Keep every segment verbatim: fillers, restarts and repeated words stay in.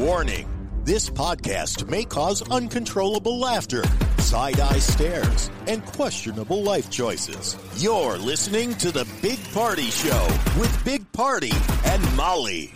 Warning, this podcast may cause uncontrollable laughter, side-eye stares, and questionable life choices. You're listening to The Big Party Show with Big Party and Molly.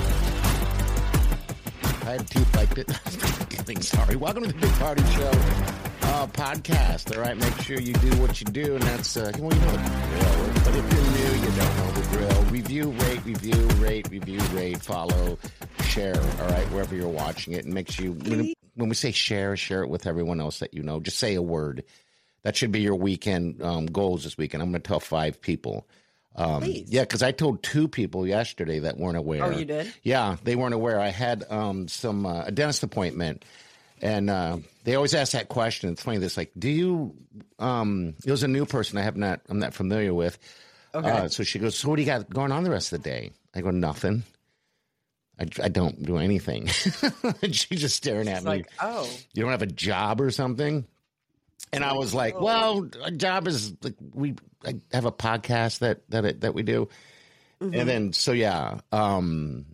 I had teeth like this. Sorry. Welcome to The Big Party Show uh, podcast. All right, make sure you do what you do, and that's, uh, well, you know the drill. But if you're new, you don't know the drill. Review, rate, review, rate, review, rate, follow, share, all right, wherever you're watching it. And make sure you, when, when we say share, share it with everyone else that you know. Just say a word. That should be your weekend um, goals this weekend. I'm going to tell five people. Um, yeah, because I told two people yesterday that weren't aware. Oh, you did? Yeah, they weren't aware. I had um, some uh, a dentist appointment, and uh, they always ask that question. It's funny. This like, do you? Um, it was a new person I have not. I'm not familiar with. Okay. Uh, so she goes, so what do you got going on the rest of the day? I go, nothing. I, I don't do anything. And she's just staring at She's me. Like, oh, you don't have a job or something? And I was like, well, a job is like we I have a podcast that that it, that we do. Mm-hmm. And then so yeah, um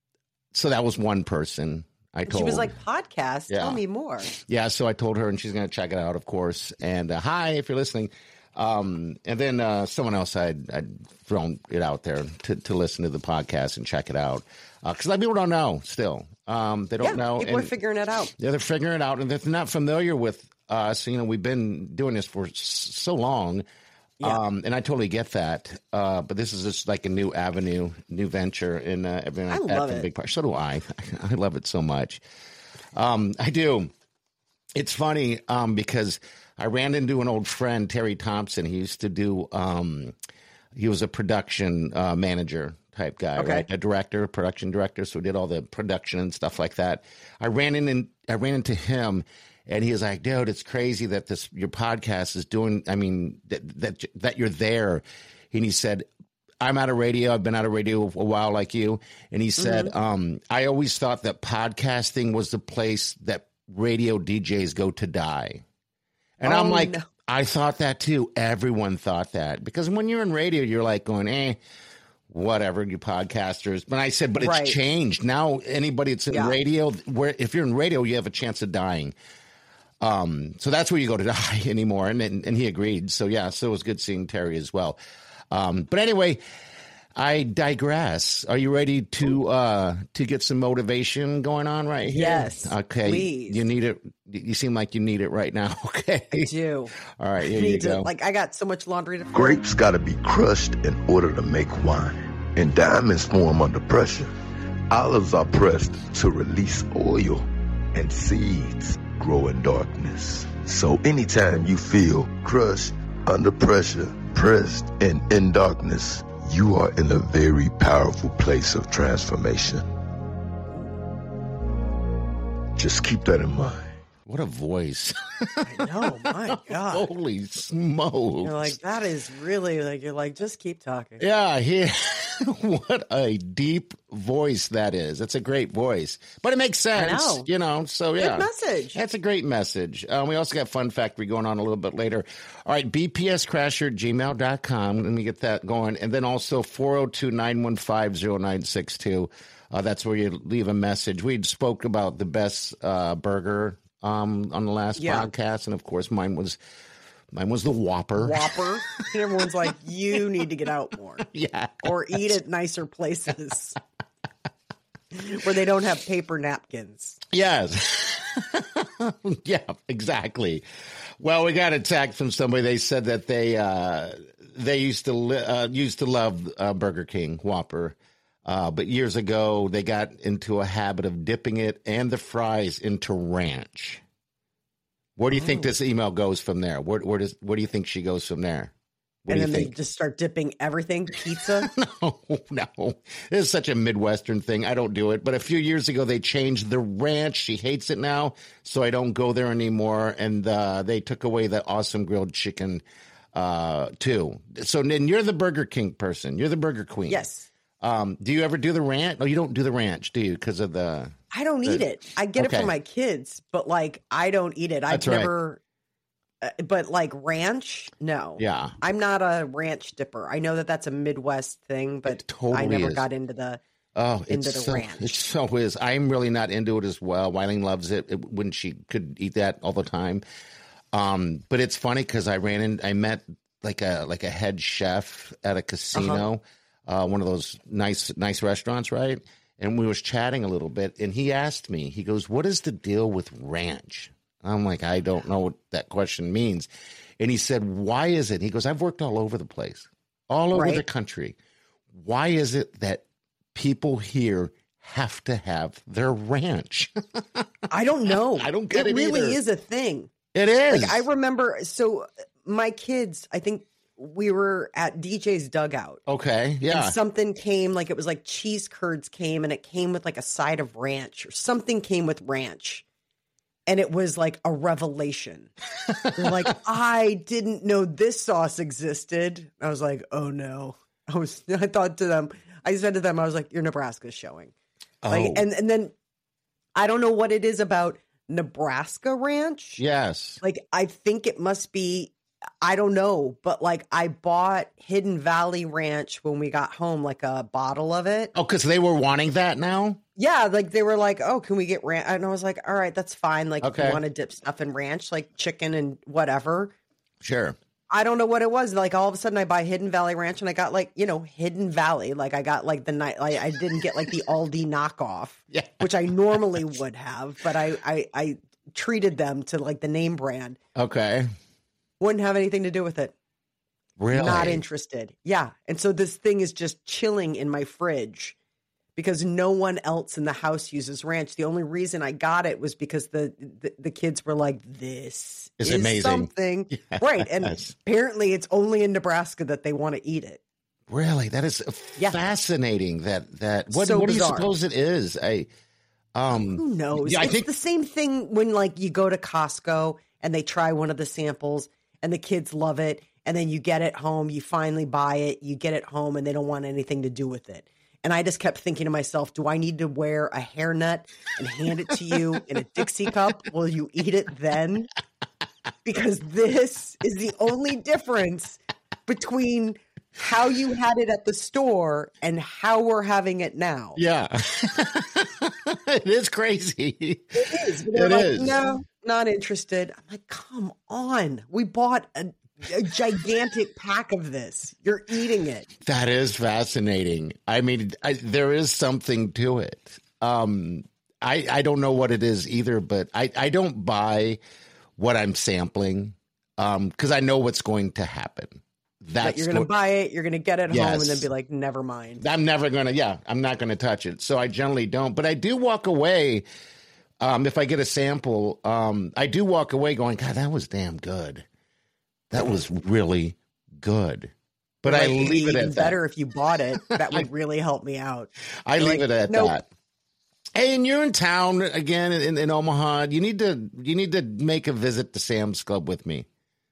so that was one person I told. She was like, podcast, yeah. Tell me more. Yeah, so I told her, and she's going to check it out, of course. And uh, hi, if you're listening. Um, and then uh, someone else I'd, I'd thrown it out there to, to listen to the podcast and check it out. Because uh, a lot of people don't know still. Um, they don't yeah, know. People and, are figuring it out. Yeah, they're figuring it out. And if they're not familiar with us, you know, we've been doing this for so long. Yeah. Um, and I totally get that. Uh, but this is just like a new avenue, new venture. And uh, everyone I at love the it. Big Part. So do I. I love it so much. Um, I do. It's funny um, because I ran into an old friend, Terry Thompson. He used to do, um, he was a production uh, manager type guy, okay. right? A director, production director. So we did all the production and stuff like that. I ran in and I ran into him, and he was like, dude, it's crazy that this, your podcast is doing, I mean, that, that, that you're there. And he said, I'm out of radio. I've been out of radio a while like you. And he said, mm-hmm. um, I always thought that podcasting was the place that radio D Js go to die. And oh, I'm like, no. I thought that too. Everyone thought that. Because when you're in radio, you're like going, eh, whatever, you podcasters. But I said, but it's right. changed. Now anybody that's in yeah. radio, where if you're in radio, you have a chance of dying. Um, so that's where you go to die anymore. And, and, and he agreed. So yeah, so it was good seeing Terry as well. Um, but anyway, I digress. Are you ready to uh, to get some motivation going on right here? Yes. Okay. Please. You need it. You seem like you need it right now. Okay. I do. All right. Here I need you go. To, like I got so much laundry to. Grapes got to be crushed in order to make wine, and diamonds form under pressure. Olives are pressed to release oil, and seeds grow in darkness. So anytime you feel crushed under pressure, pressed and in darkness, you are in a very powerful place of transformation. Just keep that in mind. What a voice. I know, my God. Holy smokes. You're like, that is really like, you're like, just keep talking. Yeah, he, what a deep voice that is. That's a great voice. But it makes sense, I know. you know, so yeah. Good message. That's a great message. Um, we also got Fun Factory going on a little bit later. All right, b p s crasher at gmail dot com. Let me get that going. And then also four oh two, nine one five, oh nine six two. Uh, that's where you leave a message. We spoke about the best uh, burger um, on the last yeah. podcast. And, of course, mine was mine was the Whopper. Whopper. And everyone's like, you need to get out more. Yeah. Or eat at nicer places where they don't have paper napkins. Yes. Yeah, exactly. Well, we got a text from somebody. They said that they uh, they used to li- uh, used to love uh, Burger King Whopper. Uh, but years ago, they got into a habit of dipping it and the fries into ranch. Where do you oh. think this email goes from there? Where, where does where do you think she goes from there? What and do you then think? they just start dipping everything, pizza? no, no. This is such a Midwestern thing. I don't do it. But a few years ago, they changed the ranch. She hates it now, so I don't go there anymore. And uh, they took away the awesome grilled chicken, uh, too. So then you're the Burger King person. You're the Burger Queen. Yes. Um, do you ever do the ranch? Oh, you don't do the ranch, do you? Because of the... I don't the, eat it. I get okay. it for my kids, but like, I don't eat it. I've That's right. never... Uh, but like ranch, no. Yeah. I'm not a ranch dipper. I know that that's a Midwest thing, but It totally I never is. got into the Oh, into it's the so, ranch. It so is. I'm really not into it as well. Wileen loves it, it when she could eat that all the time. Um, but it's funny because I ran in, I met like a like a head chef at a casino, uh-huh. uh, one of those nice nice restaurants, right? And we was chatting a little bit, and he asked me, he goes, "What is the deal with ranch?" I'm like, I don't know what that question means. And he said, "Why is it?" He goes, "I've worked all over the place, all over right. the country. Why is it that people here have to have their ranch?" I don't know. I don't get it. It really either. is a thing. It is. Like I remember, so my kids, I think we were at D J's dugout. Okay, yeah. And something came, like it was like cheese curds came, and it came with like a side of ranch, or something came with ranch. And it was like a revelation. They're like, I didn't know this sauce existed. I was like, oh no. I was, I thought to them, I said to them, I was like, your Nebraska's showing. Oh. Like, and, and then I don't know what it is about Nebraska ranch. Yes. Like, I think it must be, I don't know, but like I bought Hidden Valley Ranch when we got home, like a bottle of it. Oh, because they were wanting that now? Yeah, like they were like, oh, can we get ranch? And I was like, all right, that's fine. Like, okay. if you want to dip stuff in ranch, like chicken and whatever. Sure. I don't know what it was. Like all of a sudden I buy Hidden Valley Ranch and I got like, you know, Hidden Valley. Like I got like the night, like I didn't get like the Aldi knockoff, yeah. which I normally would have, but I, I, I treated them to like the name brand. Okay. Wouldn't have anything to do with it. Really? Not interested. Yeah. And so this thing is just chilling in my fridge because no one else in the house uses ranch. The only reason I got it was because the the, the kids were like, this it's is amazing. something. Yes. Right. And apparently it's only in Nebraska that they want to eat it. Really? That is yeah. fascinating. That, that, what, so what do you bizarre. suppose it is? I, um, Who knows? Yeah, I it's think the same thing when like you go to Costco and they try one of the samples and the kids love it. And then you get it home, you finally buy it, you get it home, and they don't want anything to do with it. And I just kept thinking to myself, do I need to wear a hairnet and hand it to you in a Dixie cup? Will you eat it then? Because this is the only difference between how you had it at the store and how we're having it now. Yeah. It is crazy. It is. It like, is. No, not interested. I'm like, come on. We bought a, a gigantic pack of this. You're eating it. That is fascinating. I mean, I, there is something to it. Um, I, I don't know what it is either, but I, I don't buy what I'm sampling because um, I know what's going to happen. That's that you're going to buy it, you're going to get it yes. home, and then be like, never mind. I'm never going to, yeah, I'm not going to touch it. So I generally don't. But I do walk away, um, if I get a sample, um, I do walk away going, God, that was damn good. That was really good. But like, I leave it even at that. Better if you bought it. That would really help me out. I You're leave like, it at nope. that. Hey, and you're in town again in, in Omaha. You need to you need to make a visit to Sam's Club with me.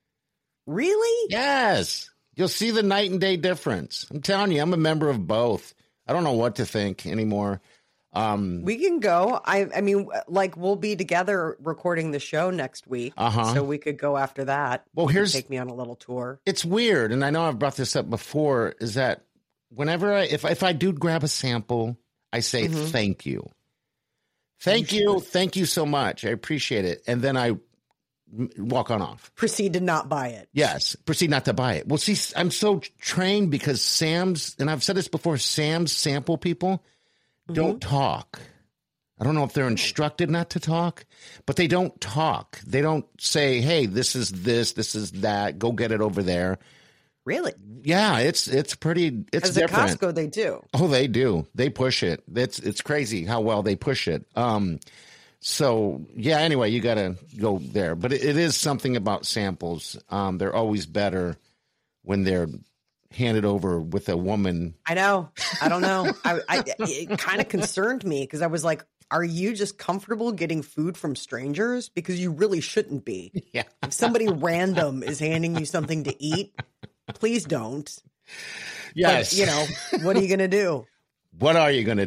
Really? Yes. You'll see the night and day difference. I'm telling you, I'm a member of both. I don't know what to think anymore. Um, we can go. I I mean, like, we'll be together recording the show next week. Uh-huh. So we could go after that. Well, you here's take me on a little tour. It's weird, and I know I've brought this up before, is that whenever I if if I do grab a sample, I say mm-hmm. thank you. Thank you, you thank you so much. I appreciate it. And then I walk on off. Proceed to not buy it. Yes, proceed not to buy it. Well, see, I'm so trained because Sam's, and I've said this before, Sam's sample people don't mm-hmm. talk. I don't know if they're instructed not to talk, but they don't talk. They don't say, hey, this is this, this is that, go get it over there. Really? Yeah, it's it's pretty, it's As different. As a Costco, they do. Oh, they do. They push it. It's, it's crazy how well they push it. Um, So, yeah, anyway, you got to go there. But it, it is something about samples. Um, they're always better when they're handed over with a woman. I know. I don't know. I, I It kind of concerned me because I was like, are you just comfortable getting food from strangers? Because you really shouldn't be. Yeah. If somebody random is handing you something to eat, please don't. Yes. But, you know, what are you going to do? What are you going to do?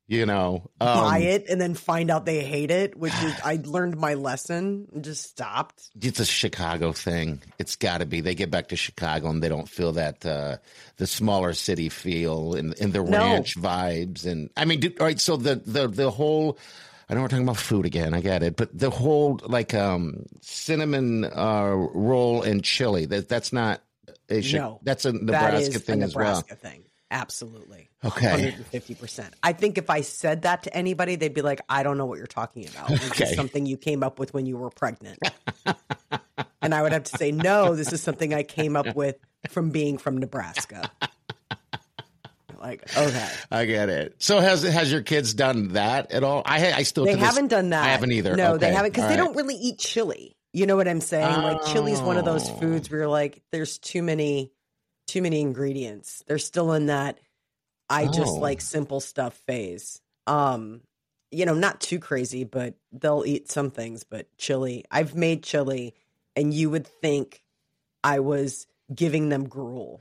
You know, um, buy it and then find out they hate it, which is, I learned my lesson and just stopped. It's a Chicago thing. It's got to be. They get back to Chicago and they don't feel that uh, the smaller city feel and, and the No. ranch vibes. And I mean, do, all right. So the the the whole. I know we're talking about food again. I get it, but the whole like um, cinnamon uh, roll and chili. That that's not a Chi- No, that's a that Nebraska is thing a as well. Nebraska thing. Absolutely. Okay. one hundred fifty percent. I think if I said that to anybody, they'd be like, I don't know what you're talking about. This Okay. is something you came up with when you were pregnant. And I would have to say, no, this is something I came up with from being from Nebraska. Like, okay. I get it. So has has your kids done that at all? I I still They to this- haven't done that. I haven't either. No, they Okay. haven't because All they right. don't really eat chili. You know what I'm saying? Like chili's one of those Oh. foods where you're like, there's too many, too many ingredients. They're still in that I just Oh. like simple stuff phase. Um, you know, not too crazy, but they'll eat some things. But chili, I've made chili, and you would think I was giving them gruel.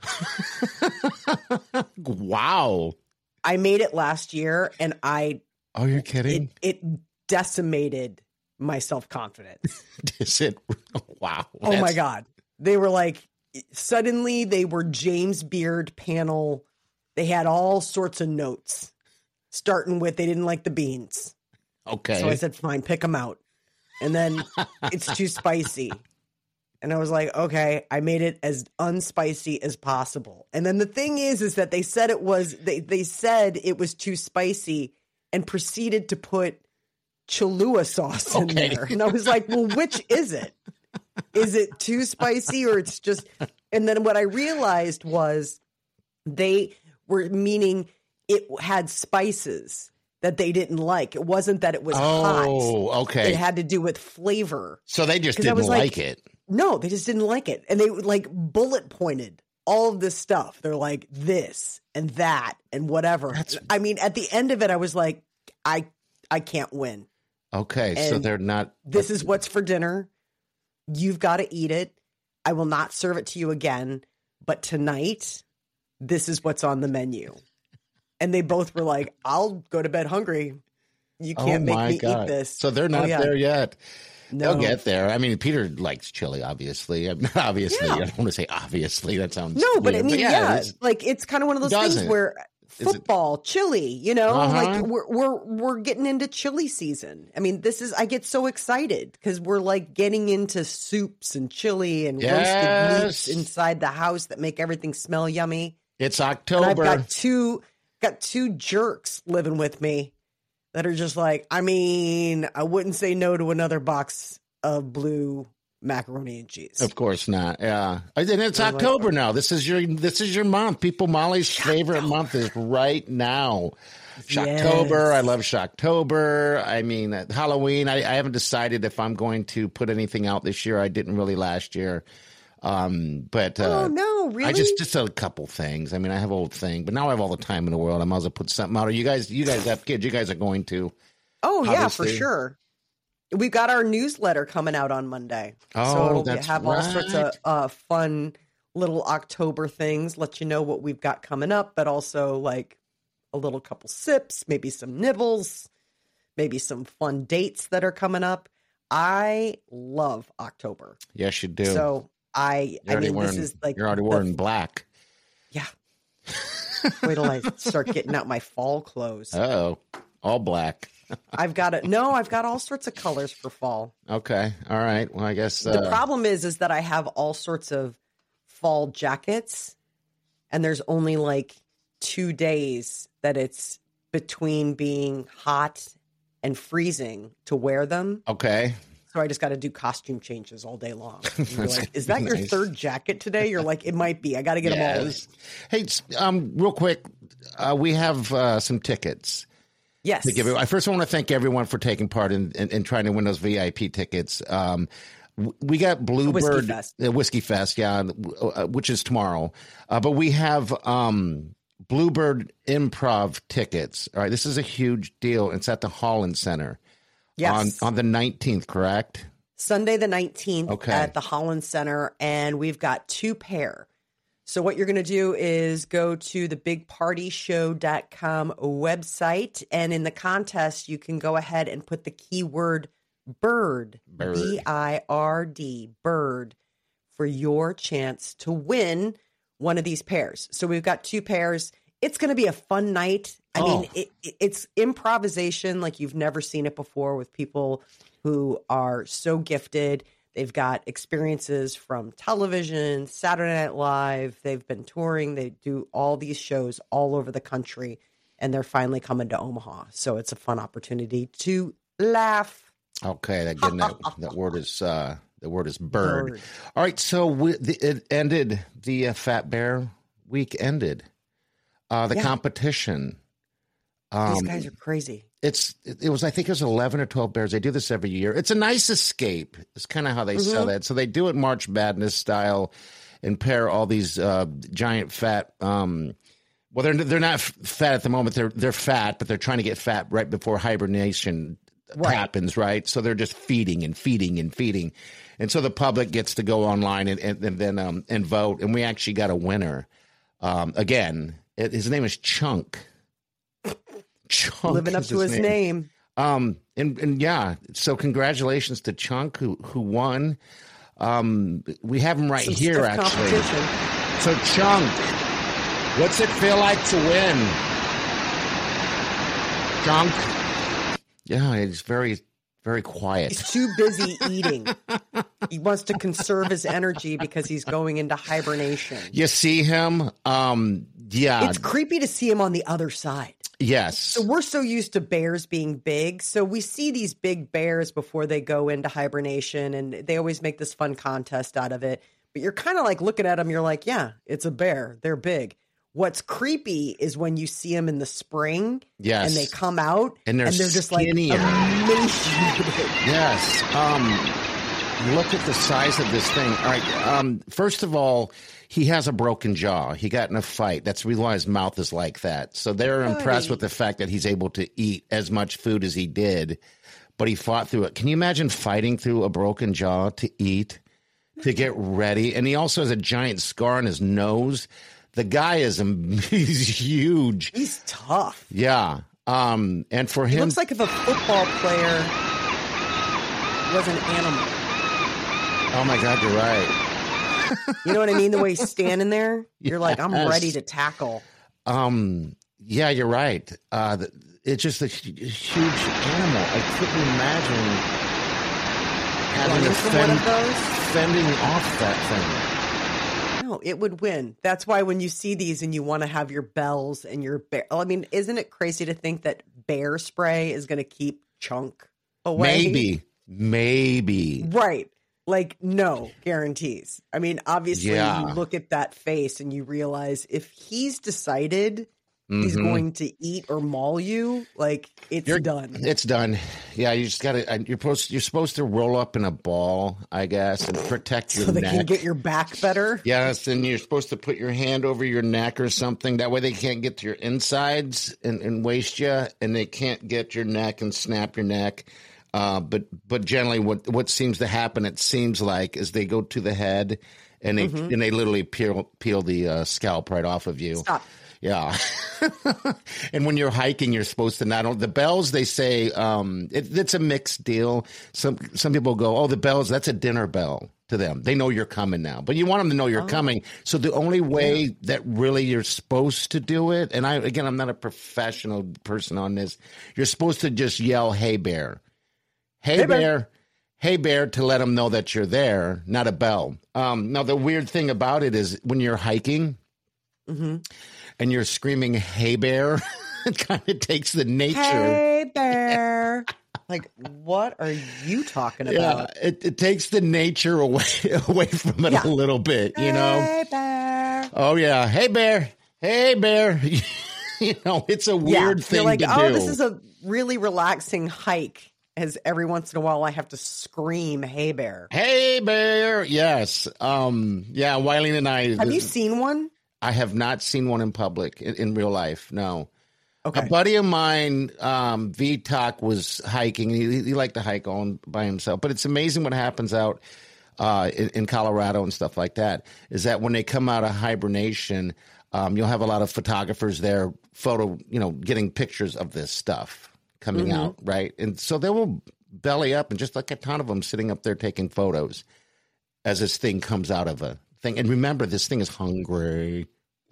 Wow. I made it last year, and I Oh, you're kidding? it it decimated my self confidence. Is it? Wow. Oh my That's- God. They were like, suddenly they were James Beard panel. They had all sorts of notes, starting with they didn't like the beans. Okay. So I said, fine, pick them out. And then it's too spicy. And I was like, okay, I made it as unspicy as possible. And then the thing is, is that they said it was, they, they said it was too spicy and proceeded to put Cholula sauce in Okay. there. And I was like, well, which is it? Is it too spicy or it's just, and then what I realized was they were meaning it had spices that they didn't like. It wasn't that it was hot. Oh, okay. It had to do with flavor. So they just 'Cause I didn't was like, like- it. No, they just didn't like it. And they like bullet pointed all of this stuff. They're like this and that and whatever. That's- I mean, at the end of it, I was like, I I can't win. Okay. So And they're not. This is what's for dinner. You've got to eat it. I will not serve it to you again. But tonight, this is what's on the menu. And they both were like, I'll go to bed hungry. You Oh can't make my me God. eat this. So they're not Oh, yeah. there yet. No. They'll get there. I mean, Peter likes chili, obviously. I mean, not obviously. Yeah. I don't want to say obviously. That sounds No, but I weird. mean, yeah, it's- like it's kind of one of those Doesn't. things where Is it- football, chili, you know, Uh-huh. like we're we're we're getting into chili season. I mean, this is I get so excited because we're like getting into soups and chili and Yes. roasted meats inside the house that make everything smell yummy. It's And I've October. got two got two jerks living with me that are just like, I mean, I wouldn't say no to another box of blue macaroni and cheese. Of course not. Yeah, and it's I'm like, October now. This is your this is your month. People, Molly's favorite month is right now. Shocktober. Yes. I love Shocktober. I mean, uh, Halloween. I, I haven't decided if I'm going to put anything out this year. I didn't really last year. Um, but uh, Oh no, really? I just just a couple things. I mean, I have a whole thing, but now I have all the time in the world. I might as well put something out. Or you guys, you guys have kids. You guys are going to. Oh yeah, for obviously. sure. We've got our newsletter coming out on Monday. Oh, so it'll that's have all sorts of right. uh, fun little October things, let you know what we've got coming up, but also like a little couple sips, maybe some nibbles, maybe some fun dates that are coming up. I love October. Yes, you do. So I You're I already mean wearing, this is like you're already the- wearing black. Yeah. Wait till I start getting out my fall clothes. Oh, all black. I've got it. No, I've got all sorts of colors for fall. Okay. All right. Well, I guess The uh, problem is, is that I have all sorts of fall jackets, and there's only like two days that it's between being hot and freezing to wear them. okay. So I just got to do costume changes all day long. And you're That's like, is gonna that be your nice. third jacket today? You're like, it might be. I got to get them all. in. Yes. Hey, s- um, real quick, uh, we have uh, some tickets Yes. to give. I first, I want to thank everyone for taking part in, in, in trying to win those V I P tickets. Um, w- we got Bluebird Fest. uh, Whiskey Fest, yeah, uh, which is tomorrow. Uh, but we have um, Bluebird Improv tickets. All right, this is a huge deal. It's at the Holland Center Yes. on on the nineteenth, correct? Sunday the nineteenth Okay. at the Holland Center, and we've got two pair. So what you're going to do is go to the big party show dot com website, and in the contest, you can go ahead and put the keyword bird, Bird. B I R D, bird, for your chance to win one of these pairs. So we've got two pairs. It's going to be a fun night. I Oh. mean, it, it- it's improvisation like you've never seen it before with people who are so gifted. They've got experiences from television, Saturday Night Live. They've been touring. They do all these shows all over the country, and they're finally coming to Omaha. So it's a fun opportunity to laugh. Okay, again, that, that word is uh, the word is bird. Bird. All right, so we, the, it ended. The uh, Fat Bear week ended. Uh, the Yeah. competition. These Um, guys are crazy. It's it was I think it was eleven or twelve bears. They do this every year. It's a nice escape. It's kind of how they sell that. So they do it March Madness style, and pair all these uh, giant fat. Um, well, they're they're not f- fat at the moment. They're they're fat, but they're trying to get fat right before hibernation Right. happens. Right. So they're just feeding and feeding and feeding, and so the public gets to go online and and, and then um, and vote. And we actually got a winner. Um, again, it, his name is Chunk. Chunk Living up is to his name. Um, and, and yeah, so congratulations to Chunk who, who won. Um, we have him right Some here, stiff actually. competition. So Chunk, what's it feel like to win? Chunk. Yeah, he's very, very quiet. He's too busy eating. He wants to conserve his energy because he's going into hibernation. You see him? Um, yeah. It's creepy to see him on the other side. Yes. So we're so used to bears being big. So we see these big bears before they go into hibernation, and they always make this fun contest out of it. But you're kind of like looking at them, you're like, yeah, it's a bear. They're big. What's creepy is when you see them in the spring, Yes. and they come out, And they're just like skinnier. emaciated. Yes. Um, look at the size of this thing. All right. Um, first of all, he has a broken jaw. He got in a fight. That's the reason why his mouth is like that. So they're impressed with the fact that he's able to eat as much food as he did, but he fought through it. Can you imagine fighting through a broken jaw to eat, to get ready? And he also has a giant scar on his nose. The guy is he's huge. He's tough. Yeah. Um, and for He him, looks like if a football player was an animal. oh my God, you're right. You know what I mean? The way he's standing there, you're like, I'm Yes. ready to tackle. Um, yeah, you're right. Uh, th- it's just a hu- huge animal. I couldn't imagine having Running to from one fend, of those? fending off that No, it would win. That's why when you see these and you want to have your bells and your bear. I mean, isn't it crazy to think that bear spray is going to keep Chunk thing. away? Maybe, maybe. Right. Like, no guarantees. I mean, obviously, Yeah. you look at that face and you realize if he's decided he's Mhm. going to eat or maul you, like, it's You're done. It's done. Yeah, you just got to. You're supposed. You're supposed to roll up in a ball, I guess, and protect your So they neck. can get your back better. Yes, and you're supposed to put your hand over your neck or something. That way they can't get to your insides and, and waste you, and they can't get your neck and snap your neck. Uh, but but generally, what what seems to happen, it seems like, is they go to the head and they and they literally peel peel the uh, scalp right off of you. Stop. Yeah. And when you're hiking, you're supposed to not only the bells, they say um, it, it's a mixed deal. Some some people go, oh, the bells, that's a dinner bell to them. They know you're coming now, but you want them to know you're coming. So the only way that really you're supposed to do it, and I again, I'm not a professional person on this, you're supposed to just yell, hey, bear. Hey, Hey, bear. bear. Hey, bear, to let them know that you're there, not a bell. Um, now, the weird thing about it is when you're hiking, Mm-hmm. and you're screaming, hey, bear, it kind of takes the nature. Hey, bear. Like, what are you talking Yeah, about? it, it takes the nature away away from it Yeah. a little bit, you know? Hey, bear. Oh, yeah. Hey, bear. Hey, bear. You know, it's a weird yeah, thing you're like, to oh, do. this is a really relaxing hike. As every once in a while, I have to scream, "Hey, bear!" Hey, bear. Yes. Um. Yeah. Wiley and I. Have you seen one? I have not seen one in public in, in real life. No. Okay. A buddy of mine, um, V-Talk, was hiking. He, he liked to hike on by himself. But it's amazing what happens out uh, in, in Colorado and stuff like that, is that when they come out of hibernation, um, you'll have a lot of photographers there, photo, you know, getting pictures of this stuff coming Mm-hmm. out, right? And so they will belly up and just like a ton of them sitting up there taking photos as this thing comes out of a thing. And remember, this thing is hungry.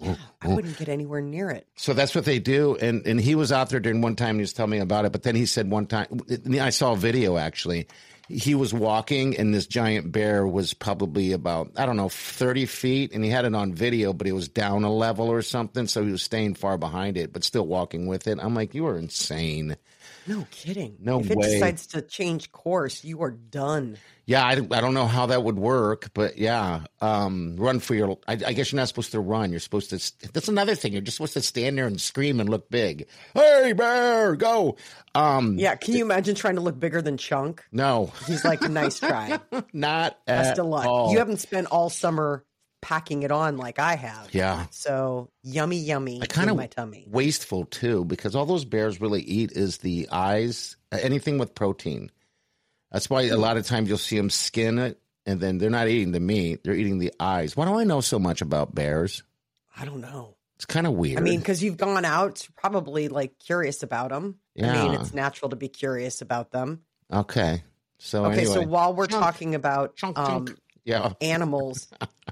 I wouldn't get anywhere near it. So that's what they do. And and he was out there during one time and he was telling me about it. But then he said one time, I saw a video actually. He was walking and this giant bear was probably about, I don't know, thirty feet. And he had it on video, but it was down a level or something. So he was staying far behind it, but still walking with it. I'm like, you are insane. No kidding. No if way. it decides to change course, you are done. Yeah, I, I don't know how that would work, but yeah, um, run for your. I, I guess you're not supposed to run. You're supposed to. That's another thing. You're just supposed to stand there and scream and look big. Hey, bear, go! Um, Yeah, can you imagine trying to look bigger than Chunk? No, He's like, nice try. not Best at of luck. all. You haven't spent all summer packing it on like I have. Yeah. So yummy, yummy I kind in of my tummy. wasteful too, because all those bears really eat is the eyes, anything with protein. That's why a lot of times you'll see them skin it, and then they're not eating the meat; they're eating the eyes. Why do I know so much about bears? I don't know. It's kind of weird. I mean, because you've gone out, you're probably like curious about them. I mean, Yeah. it's natural to be curious about them. okay. So Okay, anyway. so while we're Chunk. talking about Chunk, um, chunk. Yeah. animals,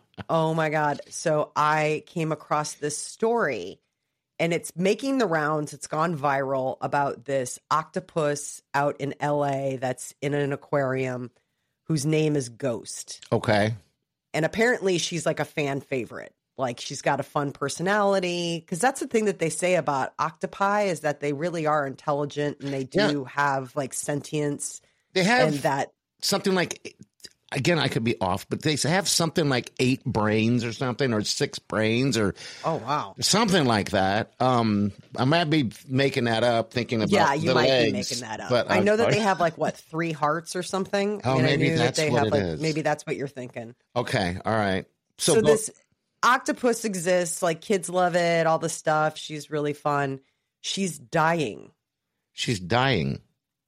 oh my God. So I came across this story and it's making the rounds. It's gone viral about this octopus out in L A that's in an aquarium whose name is Ghost. Okay. And apparently she's like a fan favorite. Like she's got a fun personality. Because that's the thing that they say about octopi is that they really are intelligent and they do have like sentience. They have And that, something like, again, I could be off, but they have something like eight brains or something, or six brains, or oh, wow. something like that. Um, I might be making that up, thinking about Yeah, you the might legs, be making that up. But I know that they have like what three hearts or something. Oh, I mean, maybe I knew that's that they what have it like is. maybe that's what you're thinking. Okay, all right. So, So, go- this octopus exists. Like kids love it. All the stuff. She's really fun. She's dying. she's dying.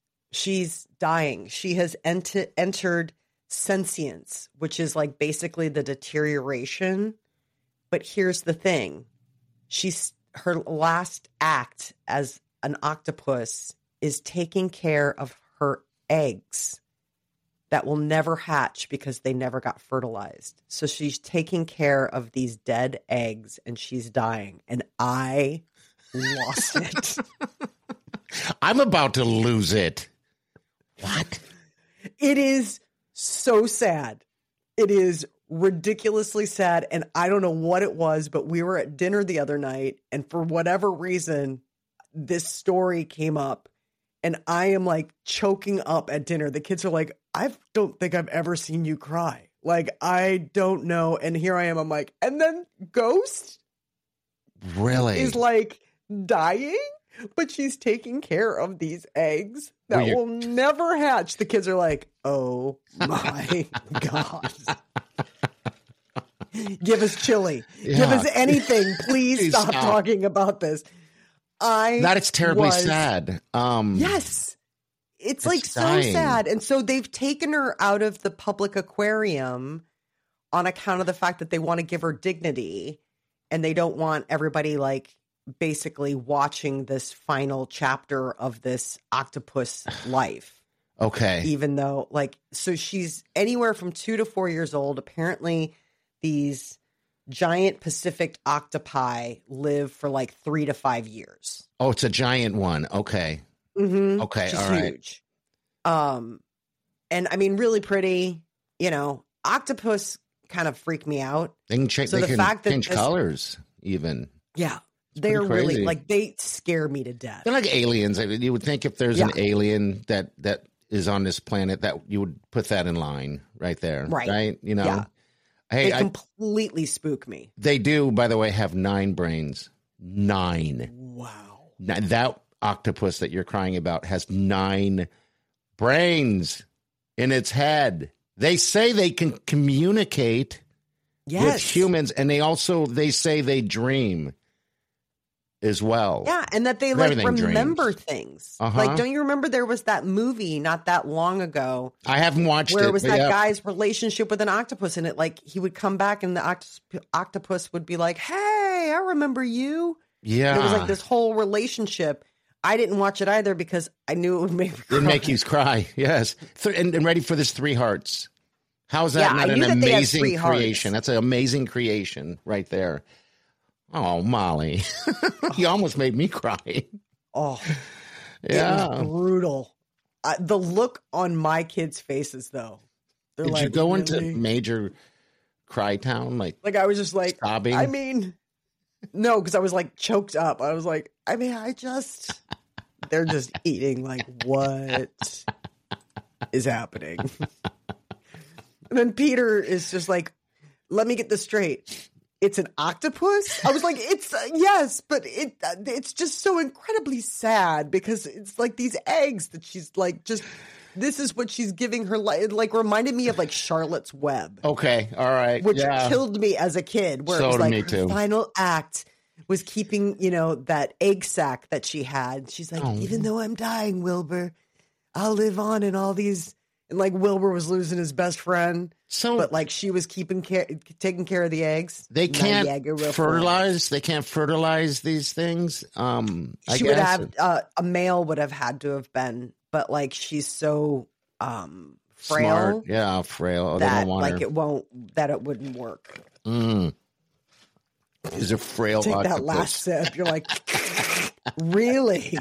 She's dying. She has ent- entered sentience, which is like basically the deterioration. But here's the thing: she's her last act as an octopus is taking care of her eggs that will never hatch because they never got fertilized. So she's taking care of these dead eggs and she's dying. And I lost it. I'm about to lose it. What? It is so sad. It is ridiculously sad. And I don't know what it was, but we were at dinner the other night. And for whatever reason, this story came up. And I am like choking up at dinner. The kids are like, I don't think I've ever seen you cry. Like, I don't know. And here I am. I'm like, and then Ghost Really? is like dying, but she's taking care of these eggs that Well, you- will never hatch. The kids are like, oh my God. Give us chili. Give Yeah. us anything. Please Please stop, stop. talking about this. I That is terribly was- sad. Um, Yes. It's, It's like so dying. sad. And so they've taken her out of the public aquarium on account of the fact that they want to give her dignity and they don't want everybody like basically watching this final chapter of this octopus life. Okay. Even though like, so she's anywhere from two to four years old. Apparently these giant Pacific octopi live for like three to five years. Oh, it's a giant one. Okay. Mm-hmm. Okay, She's all right. huge. Um, and I mean, really pretty. You know, octopus kind of freak me out. They can change. So they the can fact that change this- colors. Even Yeah, pretty they're really crazy. like they scare me to death. they're like aliens. I mean, you would think if there's an Yeah. alien that that is on this planet, that you would put that in line right there. Right. Right. You know. Yeah. Hey, They I, completely spook me. they do. By the way, have nine brains. Nine. Wow. Now, that octopus that you're crying about has nine brains in its head. They say they can communicate Yes. with humans, and they also they say they dream. as well. Yeah, and that they like Everything remember dreams. things. Uh-huh. Like, don't you remember there was that movie not that long ago I haven't watched where it. it was but that yeah. guy's relationship with an octopus, and it like he would come back and the oct- octopus would be like, "Hey, I remember you." Yeah. And it was like this whole relationship. I didn't watch it either because I knew it would make me cry. It'd make you cry. Yes. Th- and, and ready for this Three Hearts. How is that Yeah, I not an knew that they had amazing three hearts. creation? That's an amazing creation right there. Oh, Molly. You almost made me cry. Oh, Yeah. it was brutal. Uh, the look on my kids' faces, though. They're Did like, you go into "Really?" major cry town? Like, Like, I was just like, sobbing? I mean, no, because I was like choked up. I was like, I mean, I just, they're just eating. Like, what is happening? And then Peter is just like, let me get this straight. It's an octopus? I was like, it's, uh, yes, but it uh, it's just so incredibly sad because it's like these eggs that she's like, just, this is what she's giving her life. It like reminded me of like Charlotte's Web. okay. All right. Which yeah. killed me as a kid, where So it was did like me her too. final act was keeping, you know, that egg sac that she had. She's like, Oh. even though I'm dying, Wilbur, I'll live on in all these. And like Wilbur was losing his best friend, So but like she was keeping care, taking care of the eggs. they can't Niagara fertilize. They can't fertilize these things. Um, I Falls. She guess. would have uh, a male would have had to have been, but like she's so um frail Smart. Yeah, frail. Oh, they that don't want like her. it won't that it wouldn't work. Mm. Is a frail Take octopus. that last sip. You're like, really?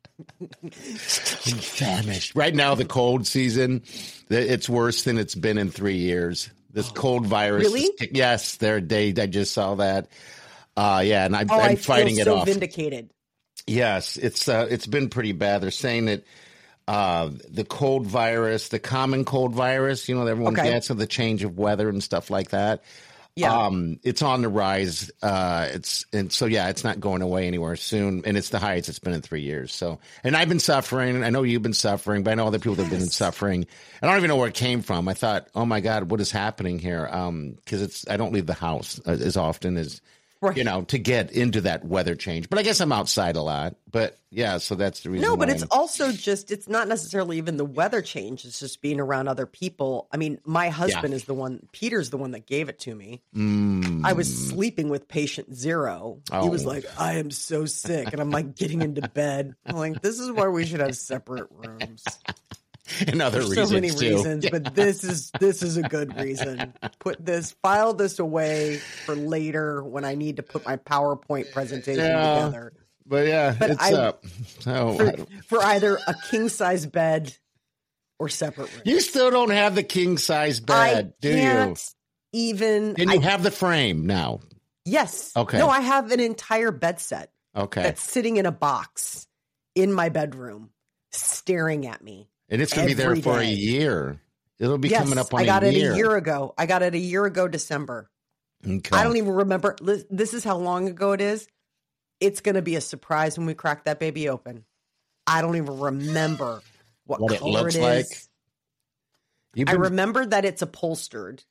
Famished. Right now, the cold season, th- it's worse than it's been in three years. This cold virus. Really? is kick- yes, there. Day. I just saw that. Uh, yeah, and I'm, Oh, I'm I fighting feel it so off. vindicated. Yes, it's uh, it's been pretty bad. They're saying that uh, the cold virus, the common cold virus, you know, that everyone Okay. gets of the change of weather and stuff like that. Yeah. Um, it's on the rise. Uh, it's and so yeah, it's not going away anywhere soon, and it's the highest it's been in three years. So, and I've been suffering. I know you've been suffering, but I know other people that have been suffering. I don't even know where it came from. I thought, oh my God, what is happening here? Um, because it's I don't leave the house as, as often as Right. you know to get into that weather change. But I guess I'm outside a lot. But yeah, so that's the reason. No, but why it's I'm- also just, it's not necessarily even the weather change. It's just being around other people. I mean, my husband is the one, Peter's the one that gave it to me. Mm. I was sleeping with patient zero. He was Oh. like, I am so sick. And I'm like getting into bed. I'm like, this is why we should have separate rooms. and other There's reasons so many too. reasons, but this is this is a good reason. Put this, file this away for later when I need to put my PowerPoint presentation Yeah. together. But yeah, But it's I- up. So For, for either a king size bed or separate rooms. you still don't have the king size bed, I do can't even. you? And you I- have the frame now. yes. Okay. No, I have an entire bed set Okay, that's sitting in a box in my bedroom, staring at me. and it's going to be there every for a day. year. It'll be yes, coming up on I got a it year. a year ago. I got it a year ago, December. Okay. I don't even remember. Li- This is how long ago it is. It's going to be a surprise when we crack that baby open. I don't even remember what, What it color looks it like? is. You've I been- remember that it's upholstered,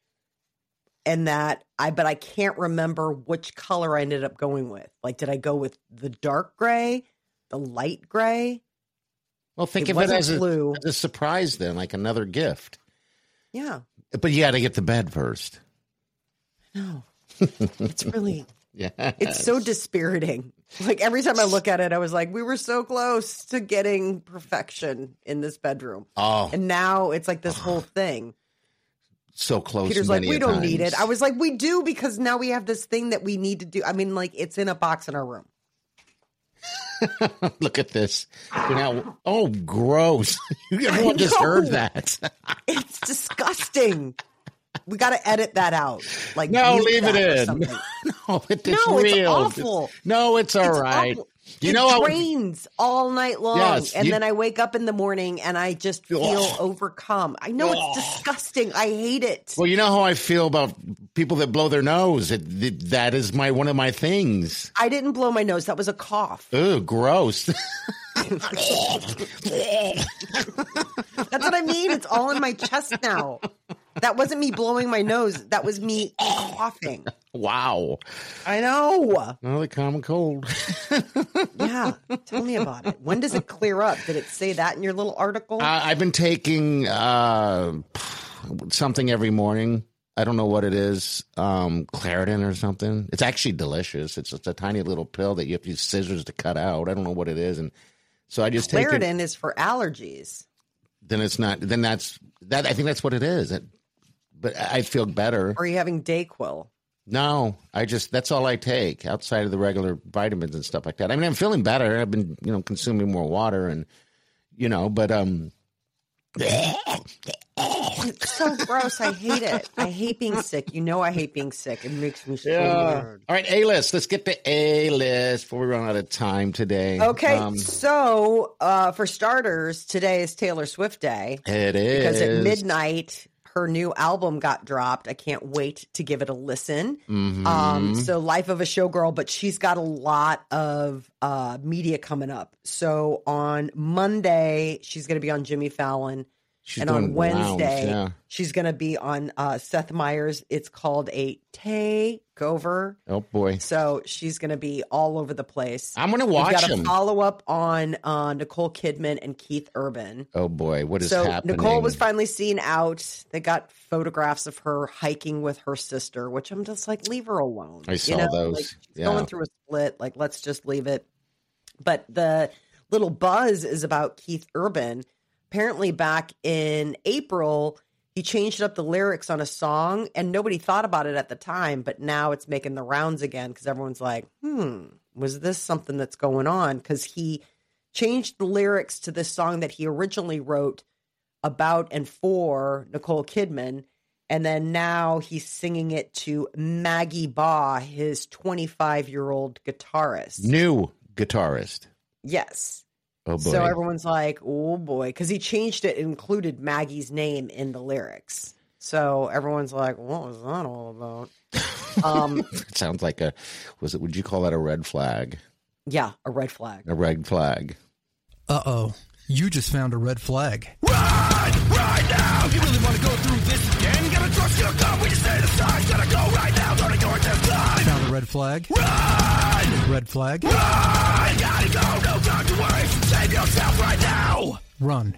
and that I, but I can't remember which color I ended up going with. Like, did I go with the dark gray, the light gray? well, think it of it wasn't as a, blue. as a surprise, then, like another gift. Yeah, But you got to get the bed first. no, it's really, Yeah, it's so dispiriting. Like every time I look at it, I was like, we were so close to getting perfection in this bedroom, oh, and now it's like this whole thing. so close. Peter's like, many we a don't need it. times. I was like, we do, because now we have this thing that we need to do. I mean, like, it's in a box in our room. Look at this. You know, oh, gross! Everyone just know. heard that. It's disgusting. We got to edit that out. Like, No, mute leave it that or in. something. No, it's No, it's real. awful. No, it's all It's right. awful. You it know how rains all night long, Yes, and you- then I wake up in the morning and I just feel Ugh. overcome. I know Ugh. it's disgusting. I hate it. Well, you know how I feel about people that blow their nose. It, it, that is my one of my things. I didn't blow my nose. That was a cough. Ooh, gross. That's what I mean. It's all in my chest now. That wasn't me blowing my nose. That was me coughing. Wow. I know. Well, the common cold. Yeah. Tell me about it. When does it clear up? Did it say that in your little article? Uh, I've been taking uh, something every morning. I don't know what it is. Um, Claritin or something. It's actually delicious. It's just a tiny little pill that you have to use scissors to cut out. I don't know what it is. And so I just take it. Claritin is for allergies. Then it's not, then that's, that. I think that's what it is. It, but I feel better. Or are you having Dayquil? No, I just, that's all I take outside of the regular vitamins and stuff like that. I mean, I'm feeling better. I've been, you know, consuming more water and, you know, but, um, it's so gross. I hate it. I hate being sick. You know I hate being sick. It makes me so yeah. weird. All right, A-list. Let's get to A-list before we run out of time today. Okay, um, so uh, for starters, today is Taylor Swift Day. It is. Because at midnight, her new album got dropped. I can't wait to give it a listen. Mm-hmm. Um, so Life of a Showgirl, but she's got a lot of uh, media coming up. So on Monday, she's going to be on Jimmy Fallon. She's and on Wednesday, rounds, yeah. she's going to be on uh, Seth Meyers. It's called a takeover. Oh, boy. So she's going to be all over the place. I'm going to watch We've got him. a follow-up on uh, Nicole Kidman and Keith Urban. Oh, boy. What is so happening? Nicole was finally seen out. They got photographs of her hiking with her sister, which I'm just like, leave her alone. I saw you know? those. Like, she's Yeah. going through a split. Like, let's just leave it. But the little buzz is about Keith Urban. Apparently back in April, he changed up the lyrics on a song and nobody thought about it at the time, but now it's making the rounds again because everyone's like, hmm, was this something that's going on? Because he changed the lyrics to this song that he originally wrote about and for Nicole Kidman. And then now he's singing it to Maggie Baugh, his twenty-five-year-old guitarist. New guitarist. Yes. Oh, boy. So everyone's like, oh, boy, because he changed it, included Maggie's name in the lyrics. So everyone's like, what was that all about? Um, It sounds like a, was it, would you call that a red flag? yeah, a red flag. A red flag. Uh-oh. You just found a red flag. Run right now! You really want to go through this again? You gotta trust your gut when you say the signs. Gotta go right now, don't ignore this time. Found a red flag? Run! Red flag? Run! Gotta go, no time to waste. Save yourself right now! Run.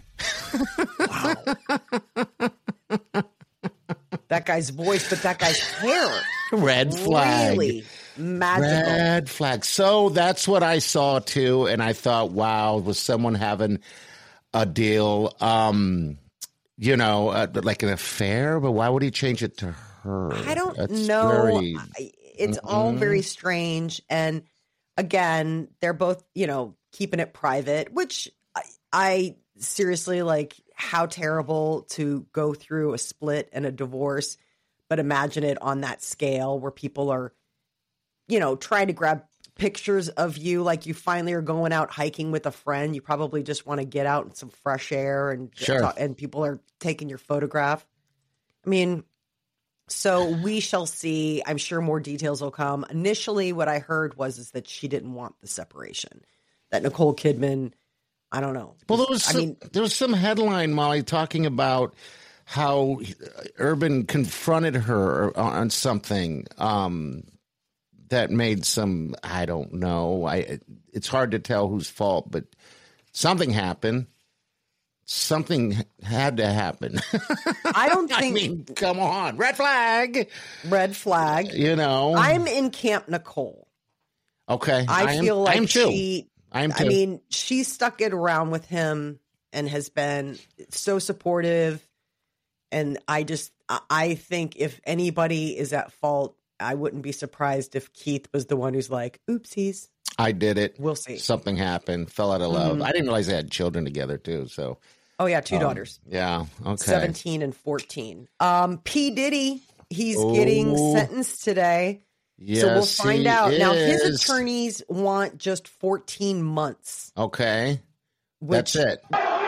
That guy's voice, but that guy's hair. Red flag. Really magical. Red flag. So that's what I saw too, and I thought, wow, was someone having a deal, um, you know, uh, like an affair? But why would he change it to her? I don't That's know. very- I- It's all very strange. And again, they're both, you know, keeping it private, which I, I seriously like how terrible to go through a split and a divorce. But imagine it on that scale where people are, you know, trying to grab pictures of you like you finally are going out hiking with a friend. You probably just want to get out in some fresh air and Sure. and people are taking your photograph. I mean, so we shall see. I'm sure more details will come. Initially, what I heard was is that she didn't want the separation. That Nicole Kidman, I don't know. Well, there was I some, mean, there was some headline, Molly, talking about how Urban confronted her on something um, that made some, I don't know. I it's hard to tell whose fault, but something happened. Something had to happen. I don't I think mean, come on, red flag. red flag. You know, I'm in Camp Nicole. okay. I, am, feel like I'm too. she. I'm too. I mean, she stuck it around with him and has been so supportive. And I just, I think if anybody is at fault, I wouldn't be surprised if Keith was the one who's like, oopsies. I did it. We'll see. Something happened. Fell out of love. Mhm. I didn't realize they had children together too. So, Oh, yeah, two um, daughters, yeah. Okay. seventeen and fourteen. Um, P. Diddy, he's getting Oh. sentenced today. Yes, so we'll find he out. Now, his is. attorneys want just fourteen months. Okay. Which, That's it.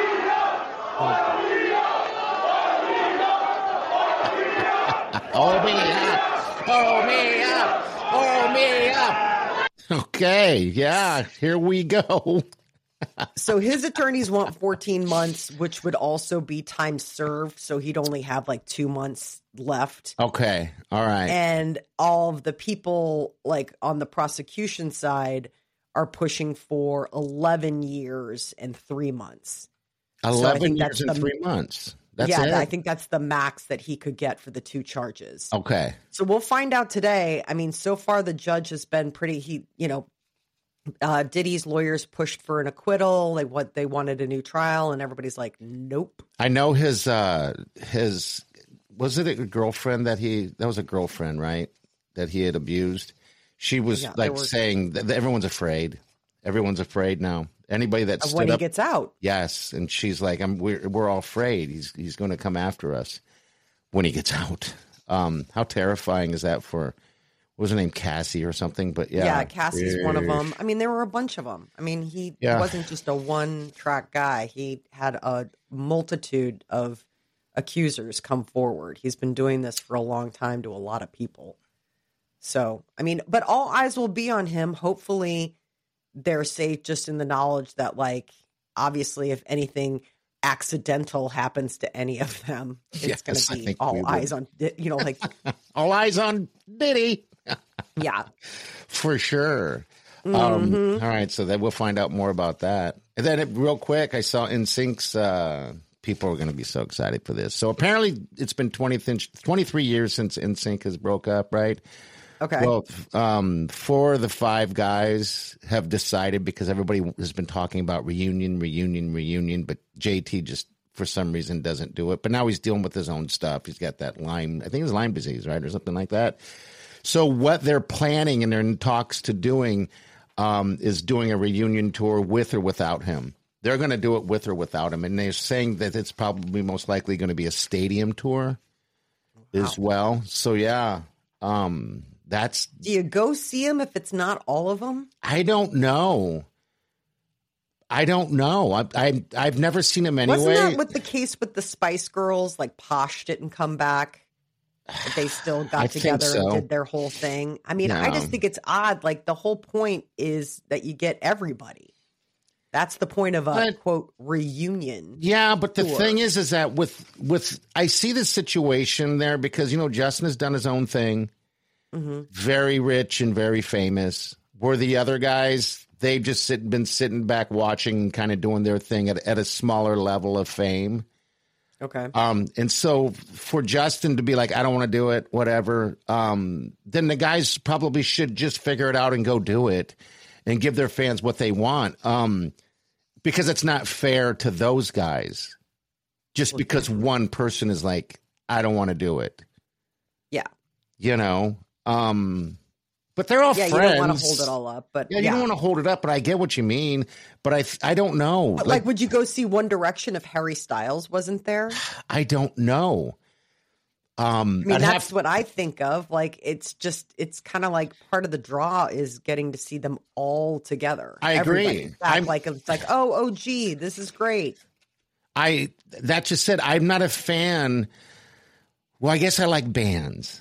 Oh me up! Oh me up! Oh me up! Okay, yeah, here we go. So his attorneys want fourteen months, which would also be time served. So he'd only have like two months left. Okay. All right. And all of the people like on the prosecution side are pushing for eleven years and three months. eleven so years and the, three months. That's yeah, it? I think that's the max that he could get for the two charges. Okay. So we'll find out today. I mean, so far the judge has been pretty, he, you know, uh, Diddy's lawyers pushed for an acquittal. They what they wanted a new trial, and everybody's like, nope. I know his, uh, his, was it a girlfriend that he, that was a girlfriend, right? That he had abused. She was Yeah, like were, saying that everyone's afraid. Everyone's afraid now. Anybody that stood when he up, gets out. yes, and she's like, "I'm we're we're all afraid. He's he's going to come after us when he gets out." Um, how terrifying is that for? What was her name, Cassie or something? But yeah, Yeah, Cassie's one of them. I mean, there were a bunch of them. I mean, he Yeah. wasn't just a one-track guy. He had a multitude of accusers come forward. He's been doing this for a long time to a lot of people. So, I mean, but all eyes will be on him. Hopefully, they're safe just in the knowledge that, like, obviously, if anything accidental happens to any of them, it's Yes, going I to be think we all would. eyes on, you know, like, all eyes on Diddy. yeah. For sure. Mm-hmm. Um, all right, so then we'll find out more about that. And then, it, real quick, I saw N Sync's. Uh, people are going to be so excited for this. So apparently, it's been twenty, twenty-three years since N Sync has broke up, right? Okay. Well, um, four of the five guys have decided, because everybody has been talking about reunion, reunion, reunion, but J T just for some reason doesn't do it. But now he's dealing with his own stuff. He's got that Lyme, I think it's Lyme disease, right, or something like that. So what they're planning and they're in talks to doing um, is doing a reunion tour with or without him. They're going to do it with or without him, and they're saying that it's probably most likely going to be a stadium tour as well. So yeah. Um, That's. Do you go see him if it's not all of them? I don't know. I don't know. I, I I've never seen him anyway. Wasn't that with the case with the Spice Girls? Like Posh didn't come back, but they still got I together think so. and did their whole thing. I mean, I No. just think it's odd. Like the whole point is that you get everybody. That's the point of a But- quote reunion. Yeah, but the tour. thing is, is that with with I see this situation there because you know Justin has done his own thing, Mm-hmm. very rich and very famous. Where the other guys, they've just sit, been sitting back watching and kind of doing their thing at, at a smaller level of fame. Okay. Um, and so for Justin to be like, I don't want to do it, whatever, um, then the guys probably should just figure it out and go do it and give their fans what they want. Um, because it's not fair to those guys just because one person is like, I don't want to do it, Yeah. you know? Um, but they're all Yeah. friends. You don't want to hold it all up, but Yeah, you don't want to hold it up, but I get what you mean. But I, I don't know. But like, would you go see One Direction if Harry Styles wasn't there? I don't know. Um, I mean, I'd that's have- what I think of. Like, it's just, it's kind of like part of the draw is getting to see them all together. I agree. Everybody back. I'm- like, it's like, oh, oh, gee, this is great. I that just said I'm not a fan. Well, I guess I like bands.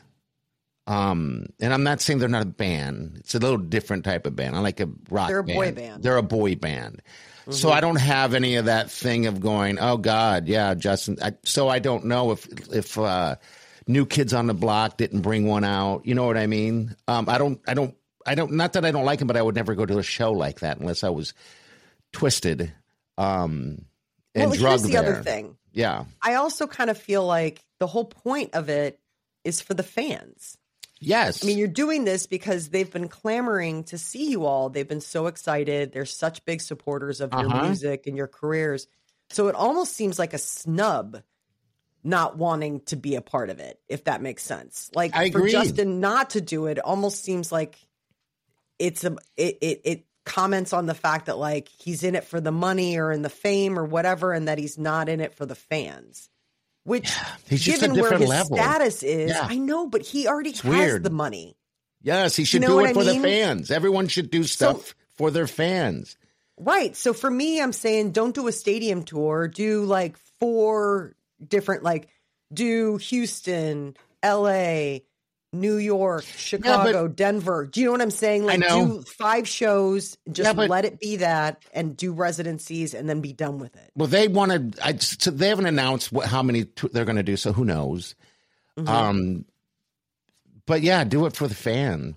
Um, and I'm not saying they're not a band. It's a little different type of band. I like a rock They're a band. boy band. They're a boy band. So I don't have any of that thing of going, oh God, yeah, Justin. I, so I don't know if if uh, New Kids on the Block didn't bring one out. You know what I mean? Um, I don't, I don't, I don't. Not that I don't like him, but I would never go to a show like that unless I was twisted um, and well, drugged here's the there. other thing. Yeah. I also kind of feel like the whole point of it is for the fans. Yes. I mean, you're doing this because they've been clamoring to see you all. They've been so excited. They're such big supporters of your Uh-huh. music and your careers. So it almost seems like a snub not wanting to be a part of it, if that makes sense. Like I for agree. Justin not to do it, it almost seems like it's a it, it it comments on the fact that like he's in it for the money or in the fame or whatever, and that he's not in it for the fans. Which, He's just a given where different his level. status is, Yeah. I know, but he already has weird. the money. Yes, he should know do what it I for mean? the fans. Everyone should do stuff for their fans. Right. So for me, I'm saying don't do a stadium tour. Do like four different, like do Houston, L A, New York, Chicago, but- Denver. Do you know what I'm saying? Like, I know. do five shows, just Yeah, but- let it be that, and do residencies, and then be done with it. Well, they wanted. I, so they haven't announced what, how many t- they're going to do, so who knows? Mhm. Um, but yeah, do it for the fan.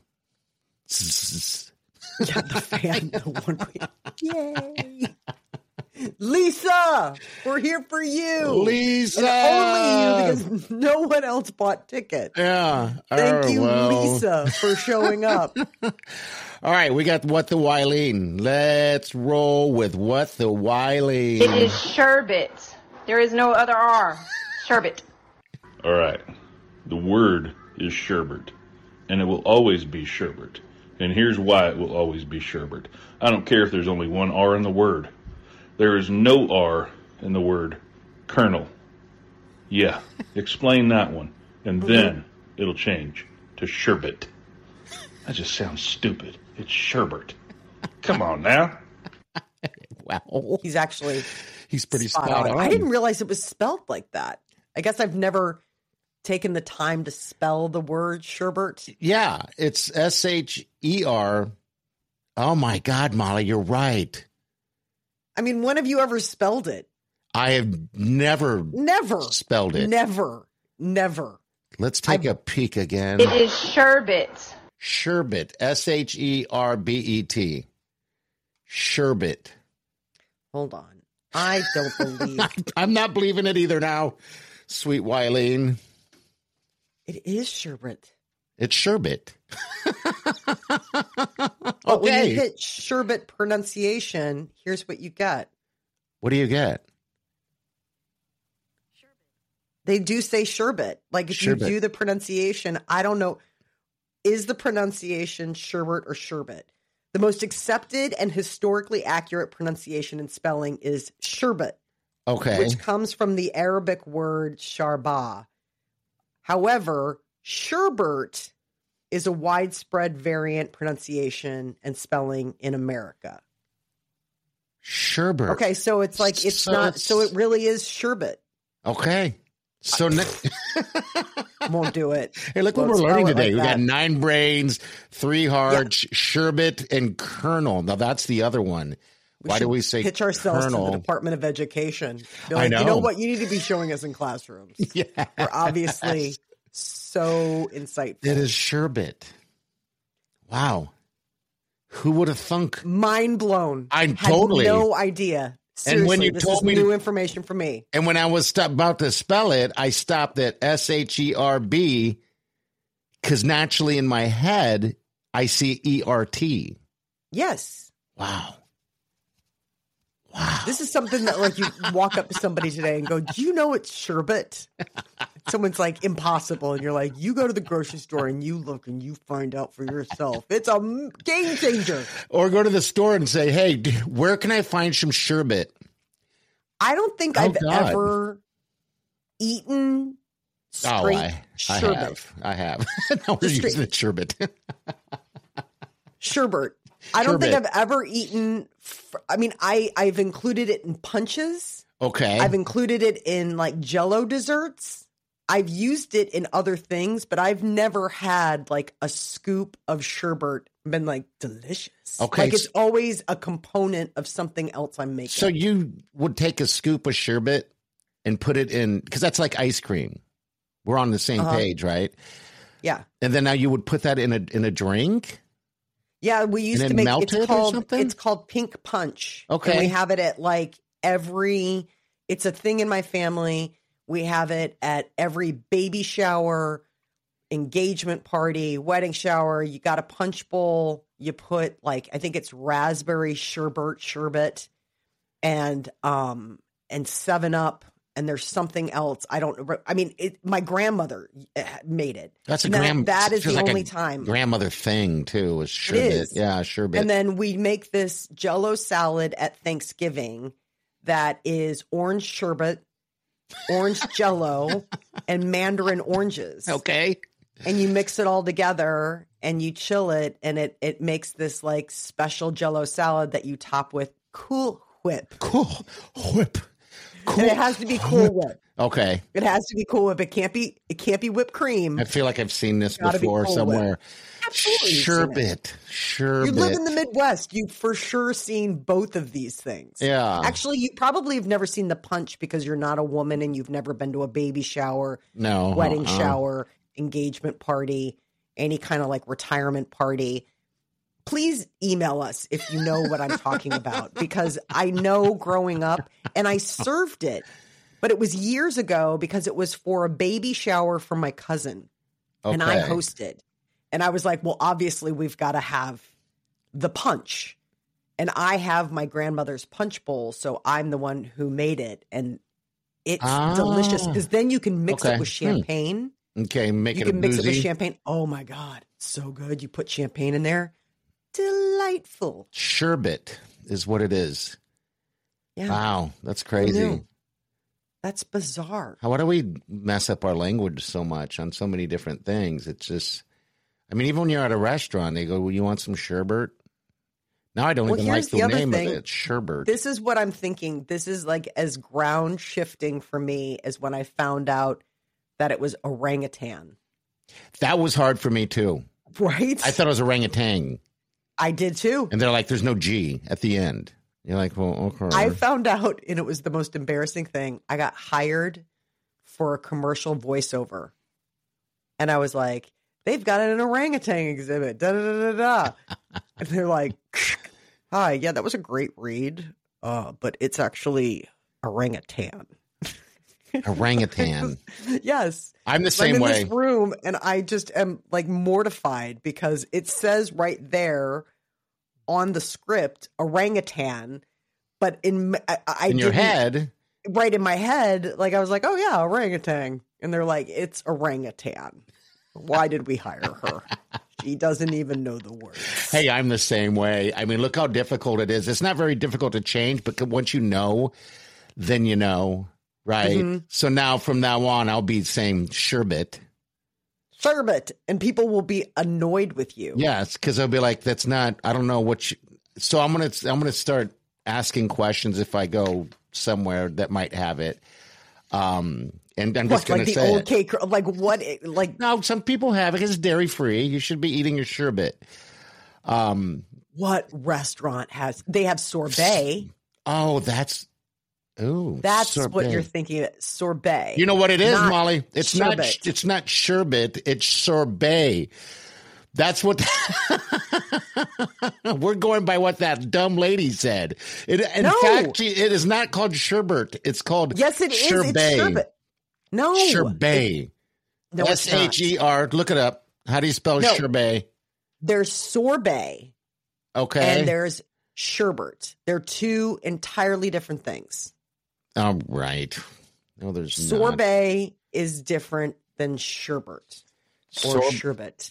Yeah, the fan. The one we- Yay. Lisa, we're here for you. Lisa, And only you, because no one else bought tickets. Yeah. Thank Oh, you, well. Lisa, for showing up. All right, we got What the Wileen. Let's roll with What the Wileen. It is sherbet. There is no other R. Sherbet. All right. The word is sherbet, and it will always be sherbet. And here's why it will always be sherbet. I don't care if there's only one R in the word. There is no R in the word colonel. Yeah, explain that one, and then it'll change to sherbet. That just sounds stupid. It's sherbet. Come on now. Wow. He's actually He's pretty spot spot on. on. I didn't realize it was spelled like that. I guess I've never taken the time to spell the word sherbet. Yeah, it's S H E R. Oh, my God, Molly, you're right. I mean, when have you ever spelled it? I have never Never. spelled it. Never. Never. Let's take a peek again. It is sherbet. Sherbet. S H E R B E T. Sherbet. Hold on. I don't believe I'm not believing it either now, sweet Wileen. it is sherbet. It's sherbet. But when Okay. you hit sherbet pronunciation, here's what you get. What do you get? They do say sherbet. Like if Sherbet. you do the pronunciation, I don't know. Is the pronunciation sherbet or sherbet? The most accepted and historically accurate pronunciation and spelling is sherbet, Okay. which comes from the Arabic word sharbah. However, sherbet is a widespread variant pronunciation and spelling in America. Sherbet. Okay, so it's like it's So not. it's- So it really is sherbet. Okay. So next, Won't do it. hey, look what Won't we're learning spell it today. like we that. got nine brains, three hearts, sherbet, and colonel. Now that's the other one. Why do should we say pitch ourselves colonel? to the Department of Education? Be I like, You know. know what? You need to be showing us in classrooms. Yeah. We're obviously so insightful. It is sherbet. Wow. Who would have thunk? Mind blown. I Had totally. no idea. Seriously, And when you this told is me new to- information for me. And when I was st- about to spell it, I stopped at S H E R B because naturally in my head, I see E R T. Yes. Wow. Wow. This is something that, like, you walk up to somebody today and go, "Do you know it's sherbet?" Someone's like, "Impossible," and you're like, "You go to the grocery store and you look and you find out for yourself. It's a m- game changer." Or go to the store and say, hey, d- where can I find some sherbet? I don't think Oh, I've God. ever eaten Oh, straight I, I sherbet. have. I have. now we're Just using straight- the sherbet. Sherbet. I don't think Sherbet. I've ever eaten. F- I mean, I I've included it in punches. Okay. I've included it in like Jello desserts. I've used it in other things, but I've never had like a scoop of sherbet and been like delicious. Okay, like it's s- always a component of something else I'm making. so you would take a scoop of sherbet and put it in, because that's like ice cream. We're on the same Uh-huh. page, right? yeah, And then now you would put that in a in a drink? yeah. We used then to make melt it's it or called something? it's called pink punch. Okay. and we have it at like every. It's a thing in my family. We have it at every baby shower, engagement party, wedding shower. You got a punch bowl. You put like, I think it's raspberry sherbet, sherbet, and um and Seven Up, and there's something else. I don't. I mean, it, my grandmother made it. That's a And that- grand. That is feels the like only a time. grandmother thing too. Is sherbet? is. Yeah, sherbet. And then we make this Jello salad at Thanksgiving that is orange sherbet, orange Jello, and mandarin oranges. okay. And you mix it all together and you chill it, and it it makes this like special Jello salad that you top with Cool Whip. Cool. Whip. Cool. And it has to be Cool Whip. Okay. It has to be Cool Whip. It can't be. It can't be whipped cream. I feel like I've seen this Gotta be before Cool somewhere. Whip. Absolutely, you've seen Sherbet. Sherbet. You live in the Midwest. You've for sure seen both of these things. Yeah. Actually, you probably have never seen the punch because you're not a woman and you've never been to a baby shower, No. wedding uh-uh. shower, engagement party, any kind of like retirement party. Please email us if you know what I'm talking about, because I know growing up, and I served it, but it was years ago because it was for a baby shower for my cousin, and I Okay. hosted. And I was like, well, obviously we've got to have the punch. And I have my grandmother's punch bowl, so I'm the one who made it. And it's Ah. delicious because then you can mix Okay. it with Hmm. champagne. Okay, make You it a can mix it with boozy. champagne. Oh my God, so good. You put champagne in there. Delightful. Sherbet is what it is. Yeah, Wow, that's who crazy. knew? That's bizarre. How, why do we mess up our language so much on so many different things? It's just, I mean, even when you're at a restaurant, they go, well, you want some sherbet? Now I don't Well, even like here's the, the other name thing. of it. Sherbet. This is what I'm thinking. This is like as ground shifting for me as when I found out that it was orangutan. That was hard for me too. Right? I thought it was orangutan. I did too. And they're like, there's no G at the end. You're like, well, okay. I found out, and it was the most embarrassing thing. I got hired for a commercial voiceover. And I was like, they've got an orangutan exhibit. Da da da da da. And they're like, hi, yeah, that was a great read. Uh, but it's actually orangutan. Orangutan. Yes. I'm the I'm same in way. this room and I just am like mortified because it says right there on the script orangutan, but in I, I In your didn't- head, right in my head, like I was like, oh yeah, orangutan, and they're like, it's orangutan. Why did we hire her? She doesn't even know the word. hey, I'm the same way. I mean, look how difficult it is. It's not very difficult to change, but once you know, then you know, right? Mm-hmm. So now from now on, I'll be saying sherbet. Sherbet, and people will be annoyed with you. Yes, because they'll be like, "That's not. I don't know what." You, so I'm gonna I'm gonna start asking questions if I go somewhere that might have it. Um, and I'm just What, gonna like the say old it. cake, like what? Like No, some people have it. It's dairy free. You should be eating your sherbet. Um. what restaurant has? They have sorbet. Oh, that's. Ooh, That's what sorbet. you're thinking of. Sorbet. You know what it is, Not Molly? It's not. sherbet. It's not sherbet. It's sorbet. That's what. We're going by what that dumb lady said. It, in No. fact, she- it is not called sherbet. It's called Yes, it is. sherbet. It's sherbet. No. Sherbet. No, it's S not. H E R. Look it up. How do you spell No. sherbet? There's sorbet Okay. and there's sherbet. They're two entirely different things. All right. No, there's not. Sorbet is different than sherbet or Sorb- sherbet.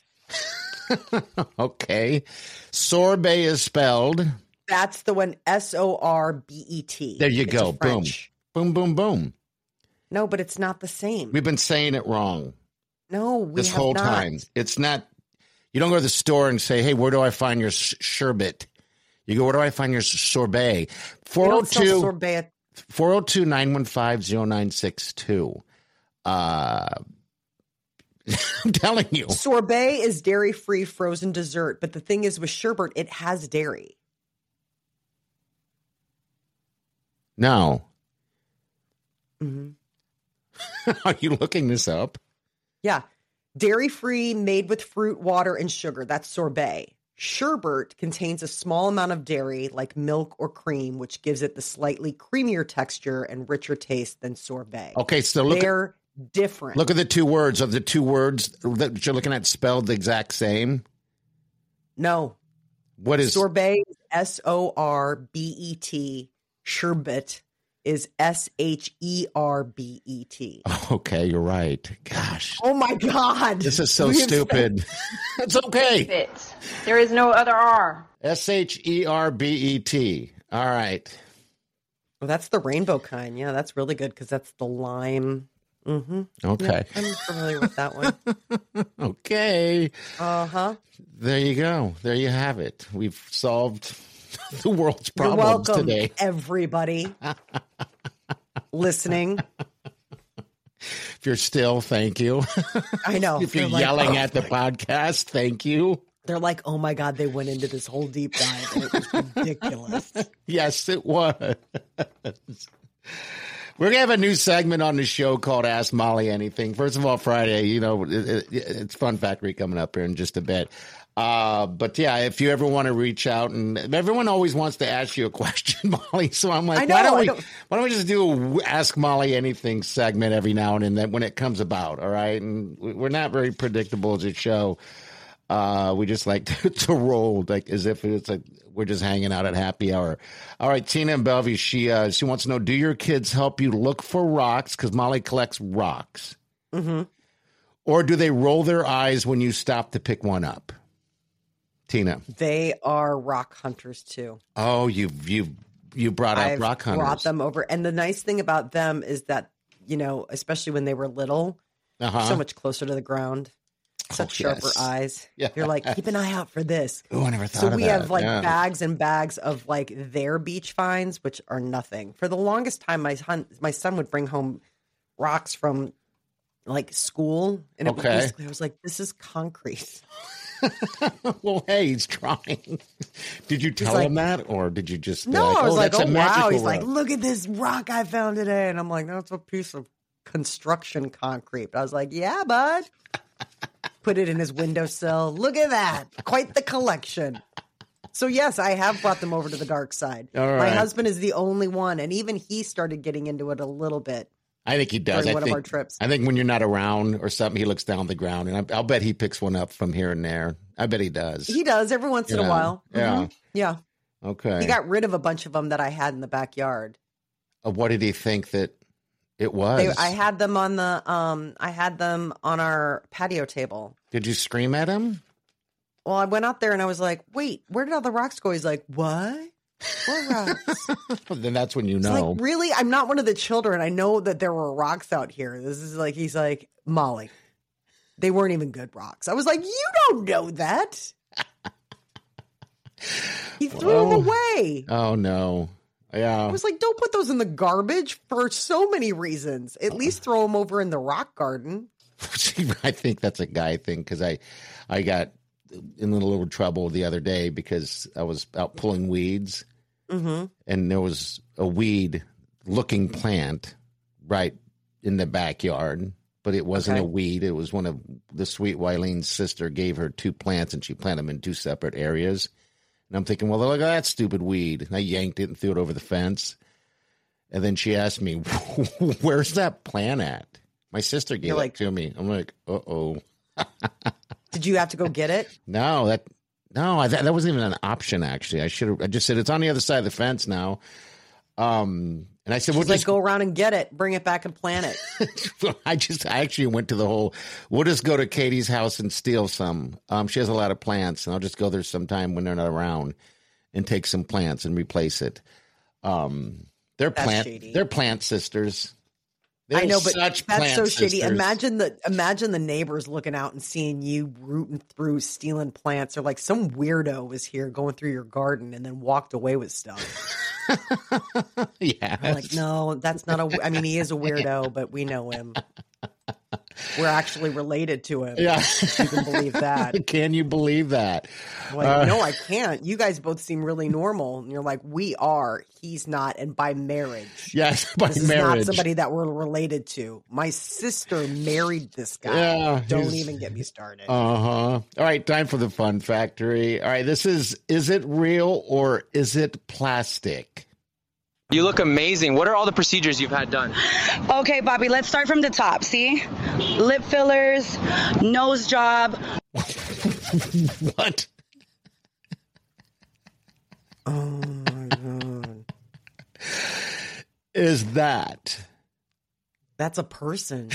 Okay. Sorbet is spelled. That's the one, S O R B E T. There you It's go. a Boom. French. Boom, boom, boom. No, but it's not the same. We've been saying it wrong no, we this have whole not. time. It's not, you don't go to the store and say, hey, where do I find your sh- sherbet? You go, where do I find your s- sorbet? We don't sell 402 sorbet. four oh two, nine one five, oh nine six two. Uh, I'm telling you. Sorbet is dairy-free frozen dessert, but the thing is with sherbet, it has dairy. No. Mm-hmm. Are you looking this up? Yeah. Dairy-free, made with fruit, water, and sugar. That's sorbet. Sherbet contains a small amount of dairy, like milk or cream, which gives it the slightly creamier texture and richer taste than sorbet. Okay, so look at, They're different. look at the two words. Are the two words that you're looking at spelled the exact same? No. What is Sorbet is S O R B E T. Sherbet is S H E R B E T. Okay, you're right. Gosh, Oh my God. this is so We have stupid. It's okay. It. There is no other R. S H E R B E T. All right. Well, that's the rainbow kind. Yeah, that's really good because that's the lime. Mm-hmm. Okay. I'm familiar with that one. Okay. Uh-huh. There you go. There you have it. We've solved the world's You're problems welcome, today. everybody. listening. If you're still, thank you. I know. If you're They're yelling like, oh at the podcast, thank you. They're like, oh my God, they went into this whole deep dive and it was ridiculous. Yes, it was. We're going to have a new segment on the show called Ask Molly Anything. First of all, Friday, you know, it, it, it's Fun Factory coming up here in just a bit. Uh, but yeah, if you ever want to reach out, and everyone always wants to ask you a question, Molly. So I'm like, I know, why don't I we, don't... why don't we just do a Ask Molly Anything segment every now and then when it comes about. All right. And we're not very predictable as a show. Uh, we just like to, to roll like as if it's like we're just hanging out at happy hour. All right, Tina in Bellevue, she uh, she wants to know: do your kids help you look for rocks? Because Molly collects rocks, mm-hmm. or do they roll their eyes when you stop to pick one up? Tina, they are rock hunters too. Oh, you you you brought up I've rock hunters. Brought them over, and the nice thing about them is that you know, especially when they were little, uh-huh. so much closer to the ground. Such oh, sharper yes. eyes. Yeah. You're like, keep an eye out for this. Oh, I never thought so of that. we have like yeah. bags and bags of like their beach finds, which are nothing. For the longest time, my son, my son would bring home rocks from like school, and it okay. was basically, I was like, this is concrete. Well, hey, he's trying. Did you tell like, him that, or did you just? No, like, I was oh, like, that's oh a wow. He's rock. like, look at this rock I found today, and I'm like, that's a piece of construction concrete. But I was like, yeah, bud. Put it in his windowsill. Look at that. Quite the collection. So, yes, I have brought them over to the dark side. All right. My husband is the only one, and even he started getting into it a little bit. I think he does. During I one think, of our trips. I think when you're not around or something, he looks down the ground, and I, I'll bet he picks one up from here and there. I bet he does. He does every once You in know, a while. yeah. Mm-hmm. Yeah. Okay. He got rid of a bunch of them that I had in the backyard. Uh, what did he think that it was? They, I had them on the um. I had them on our patio table. Did you scream at him? Well, I went out there and I was like, "Wait, where did all the rocks go?" He's like, "What? What rocks?" Then that's when you It's know. like, really? I'm not one of the children. I know that there were rocks out here. This is like, he's like, Molly, they weren't even good rocks. I was like, you don't know that. He threw Whoa. them away. Oh no. Yeah. I was like, don't put those in the garbage for so many reasons. At least throw them over in the rock garden. I think that's a guy thing because I, I got in a little trouble the other day because I was out pulling weeds, mm-hmm. and there was a weed-looking plant right in the backyard, but it wasn't Okay. a weed. It was one of the sweet Wylene's sister gave her two plants, and she planted them in two separate areas. And I'm thinking, well, look at that stupid weed. And I yanked it and threw it over the fence. And then she asked me, where's that plant at? My sister gave You're it like- to me. I'm like, uh-oh. Did you have to go get it? No, that no, I, that, that wasn't even an option, actually. I should have, I just said, it's on the other side of the fence now. Um, and I said, She's we'll like, just go around and get it. Bring it back and plant it. I just, I actually went to the whole, we'll just go to Katie's house and steal some. Um, she has a lot of plants, and I'll just go there sometime when they're not around and take some plants and replace it. Um, they're That's plant, shady. they're plant sisters. They're I know, but such that's plant so shady. sisters. Imagine the imagine the neighbors looking out and seeing you rooting through stealing plants, or like some weirdo was here going through your garden and then walked away with stuff. Yeah, I'm like, no, that's not a. I mean, he is a weirdo, but we know him. We're actually related to him. Yeah. You can believe that. Can you believe that? Like, Uh, no, I can't. You guys both seem really normal. And you're like, we are. He's not. And by marriage. Yes, by This marriage. is not somebody that we're related to. My sister married this guy. Yeah, Don't he's- even get me started. Uh huh. All right, time for the fun factory. All right, this is is it real or is it plastic? You look amazing. What are all the procedures you've had done? Okay, Bobby, let's start from the top. See? Lip fillers, nose job. What? Oh my God. Is that? That's a person.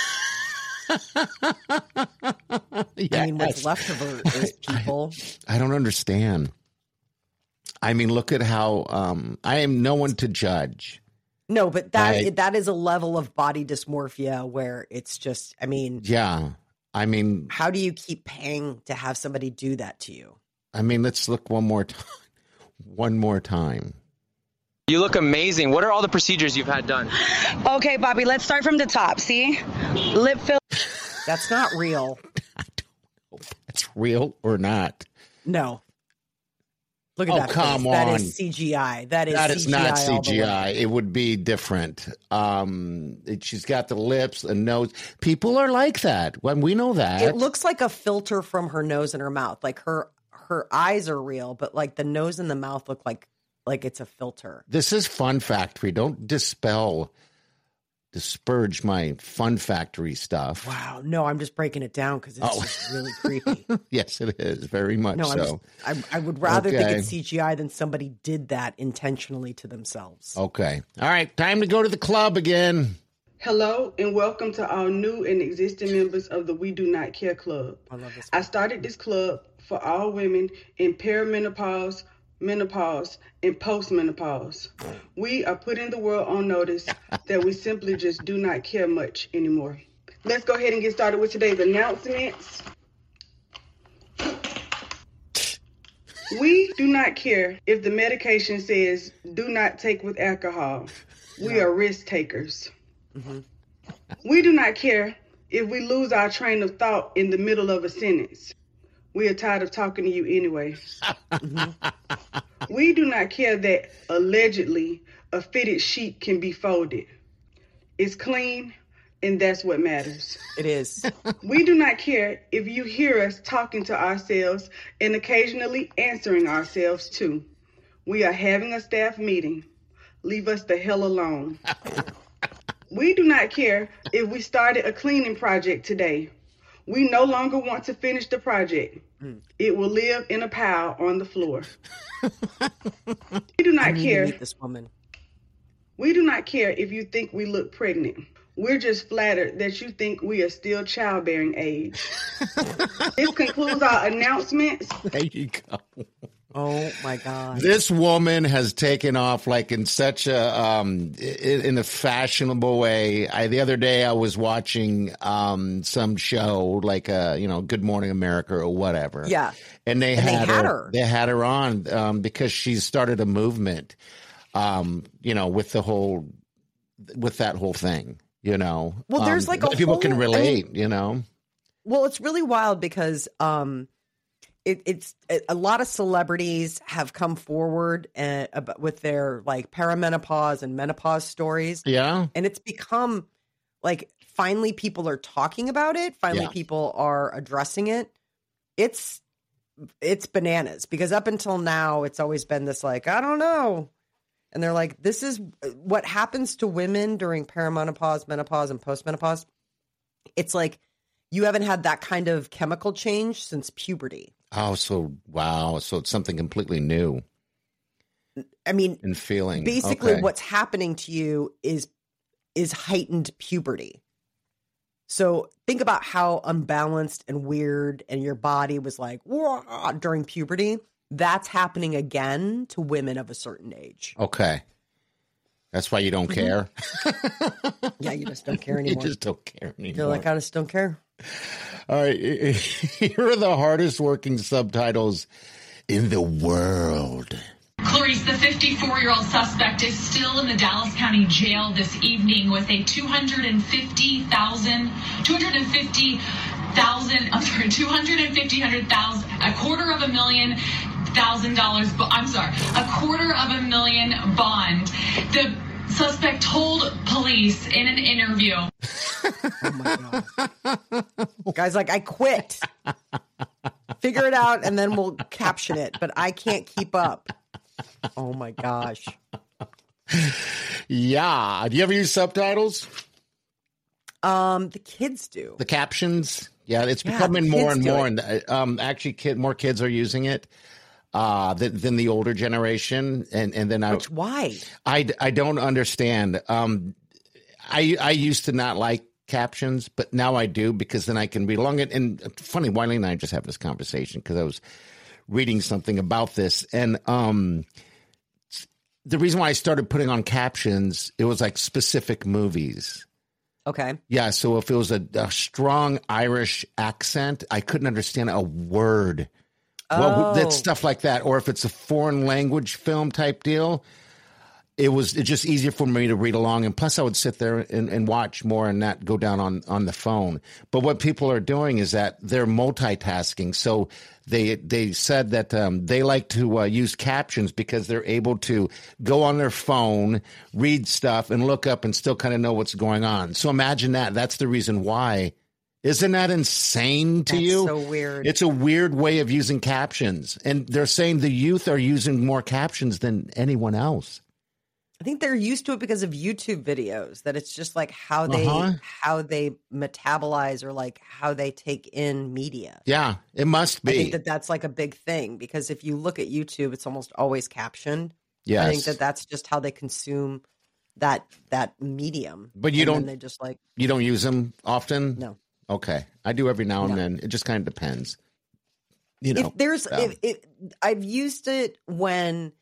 Yeah, I mean, what's left of her is people. I don't understand. I mean, look at how um, I am no one to judge. No, but that I- that is a level of body dysmorphia where it's just, I mean, Yeah, I mean, how do you keep paying to have somebody do that to you? I mean, let's look one more time. One more time. You look amazing. What are all the procedures you've had done? Okay, Bobby, let's start from the top. See? Lip fill. That's not real. I don't know if that's real or not. No. Look at Oh, that. come face. That on. is C G I. That is That C is G I not all the C G I. way. It would be different. Um, it, she's got the lips, the nose. People are like that. When we know that. It looks like a filter from her nose and her mouth. Like her her eyes are real, but like the nose and the mouth look like like it's a filter. This is Fun Factory. Don't dispel, disparage my Fun Factory stuff. Wow. No, I'm just breaking it down because it's Oh. just really creepy. Yes, it is. Very much No, I'm so. just, I, I would rather think Okay. it's C G I than somebody did that intentionally to themselves. Okay. All right. Time to go to the club again. Hello and welcome to all new and existing members of the We Do Not Care Club. I love this. I started this club for all women in perimenopause, menopause, and postmenopause. We are putting the world on notice that we simply just do not care much anymore. Let's go ahead and get started with today's announcements. We do not care if the medication says do not take with alcohol. We are risk takers. Mm-hmm. We do not care if we lose our train of thought in the middle of a sentence. We are tired of talking to you anyway. Mm-hmm. We do not care that allegedly a fitted sheet can be folded. It's clean, and that's what matters. It is. We do not care if you hear us talking to ourselves and occasionally answering ourselves too. We are having a staff meeting. Leave us the hell alone. We do not care if we started a cleaning project today. We no longer want to finish the project. Mm. It will live in a pile on the floor. We do not I need care. to meet this woman. We do not care if you think we look pregnant. We're just flattered that you think we are still childbearing age. This concludes our announcements. There you go. Oh my God! This woman has taken off like in such a um, in, in a fashionable way. I, the other day, I was watching um, some show like uh, you know, Good Morning America or whatever. Yeah, and they, and had, they had her, her. They had her on um, because she started a movement. Um, you know, with the whole with that whole thing. You know, well, there's um, like a people whole, can relate. I mean, you know, well, it's really wild because. Um, It, it's a lot of celebrities have come forward and, uh, with their like perimenopause and menopause stories. Yeah. And it's become like finally people are talking about it. Finally, Yeah. people are addressing it. It's it's bananas because up until now, it's always been this like, I don't know. And they're like, this is what happens to women during perimenopause, menopause, and postmenopause. It's like you haven't had that kind of chemical change since puberty. Oh, so wow. So it's something completely new. I mean, and feeling basically okay. what's happening to you is is heightened puberty. So think about how unbalanced and weird and your body was like whoa, during puberty. That's happening again to women of a certain age. Okay. That's why you don't care. Yeah, you just don't care anymore. You just don't care anymore. You're like, I just don't care. All right. Here are the hardest working subtitles in the world. Clarice, the fifty-four-year-old suspect, is still in the Dallas County Jail this evening with a two hundred fifty thousand dollars, two hundred fifty thousand dollars, I'm sorry, two hundred fifty thousand dollars, a quarter of a million thousand dollars, I'm sorry, a quarter of a million bond. The suspect told police in an interview. Oh my God. Guy's like, I quit. Figure it out and then we'll caption it, but I can't keep up. Oh my gosh. Yeah. Do you ever use subtitles? Um, the kids do. The captions? Yeah, it's Yeah, becoming the more kids and do more. it. And um, actually, kid, more kids are using it uh, than, than the older generation. And and then I, Which, why? I, I don't understand. Um, I I used to not like captions, but now I do because then I can read along it. And funny, Wiley and I just have this conversation because I was reading something about this, and um, the reason why I started putting on captions, it was like specific movies. Okay. Yeah, so if it was a, a strong Irish accent, I couldn't understand a word. Oh. Well, that stuff like that, or if it's a foreign language film type deal. it was it's just easier for me to read along. And plus I would sit there and, and watch more and not go down on, on the phone. But what people are doing is that they're multitasking. So they they said that um, they like to uh, use captions because they're able to go on their phone, read stuff, and look up and still kind of know what's going on. So imagine that. That's the reason why. Isn't that insane to That's you? so weird. It's a weird way of using captions. And they're saying the youth are using more captions than anyone else. I think they're used to it because of YouTube videos, that it's just like how they Uh-huh. how they metabolize or like how they take in media. Yeah, it must be. I think that that's like a big thing, because if you look at YouTube, it's almost always captioned. Yes. I think that that's just how they consume that that medium. But you And then don't they just like you don't use them often? No. Okay. I do every now and No. then. It just kind of depends. You know. if there's so. if, if I've used it when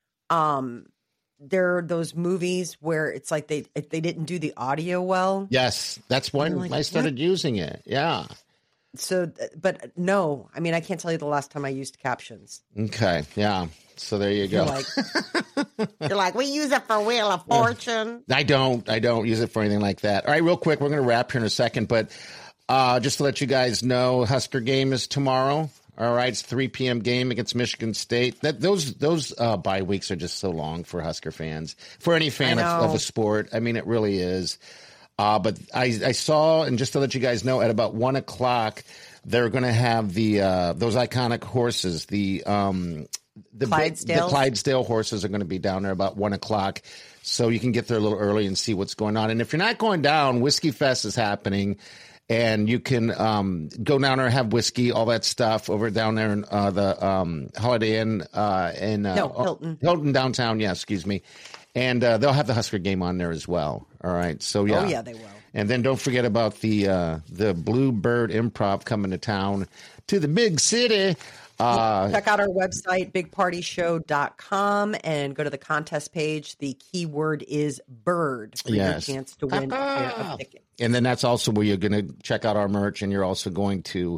um there are those movies where it's like they if they didn't do the audio well. Yes, that's when I'm like, I started what? using it. Yeah. So, but no, I mean, I can't tell you the last time I used captions. Okay. Yeah. So there you go. You're like, you're like, we use it for Wheel of Fortune. I don't. I don't use it for anything like that. All right, real quick, we're going to wrap here in a second, but uh, just to let you guys know, Husker game is tomorrow. All right, it's three p.m. game against Michigan State. That those those uh, bye weeks are just so long for Husker fans, for any fan of, of a sport. I mean, it really is. Uh, but I, I saw, and just to let you guys know, at about one o'clock, they're going to have the uh, those iconic horses, the um, the, Clydesdales? the Clydesdale horses are going to be down there about one o'clock. So you can get there a little early and see what's going on. And if you're not going down, Whiskey Fest is happening. And you can um, go down there and have whiskey, all that stuff over down there in uh, the um, Holiday Inn uh, in uh, No, Hilton. Hilton downtown. Yeah, excuse me. And uh, they'll have the Husker game on there as well. All right. So yeah. Oh yeah, they will. And then don't forget about the uh, the Bluebird Improv coming to town, to the big city. Uh, Check out our website, big party show dot com, and go to the contest page. The keyword is bird for Yes. your chance to win a pair of tickets. And then that's also where you're going to check out our merch, and you're also going to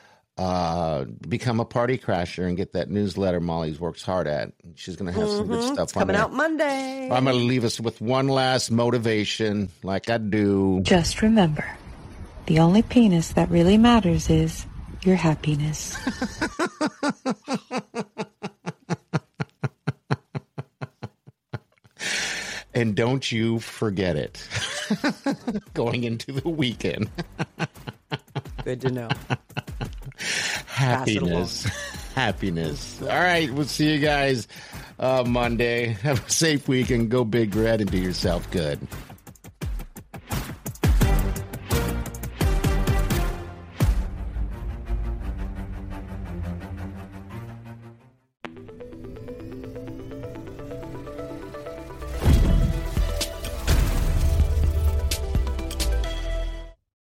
uh, become a party crasher and get that newsletter Molly's works hard at. She's going to have some good Mhm. stuff It's on coming there. out Monday. I'm going to leave us with one last motivation, like I do. Just remember, the only penis that really matters is your happiness. And don't you forget it. Going into the weekend. Good to know. Happiness. Happiness. All right. We'll see you guys uh, Monday. Have a safe weekend. Go Big Red and do yourself good.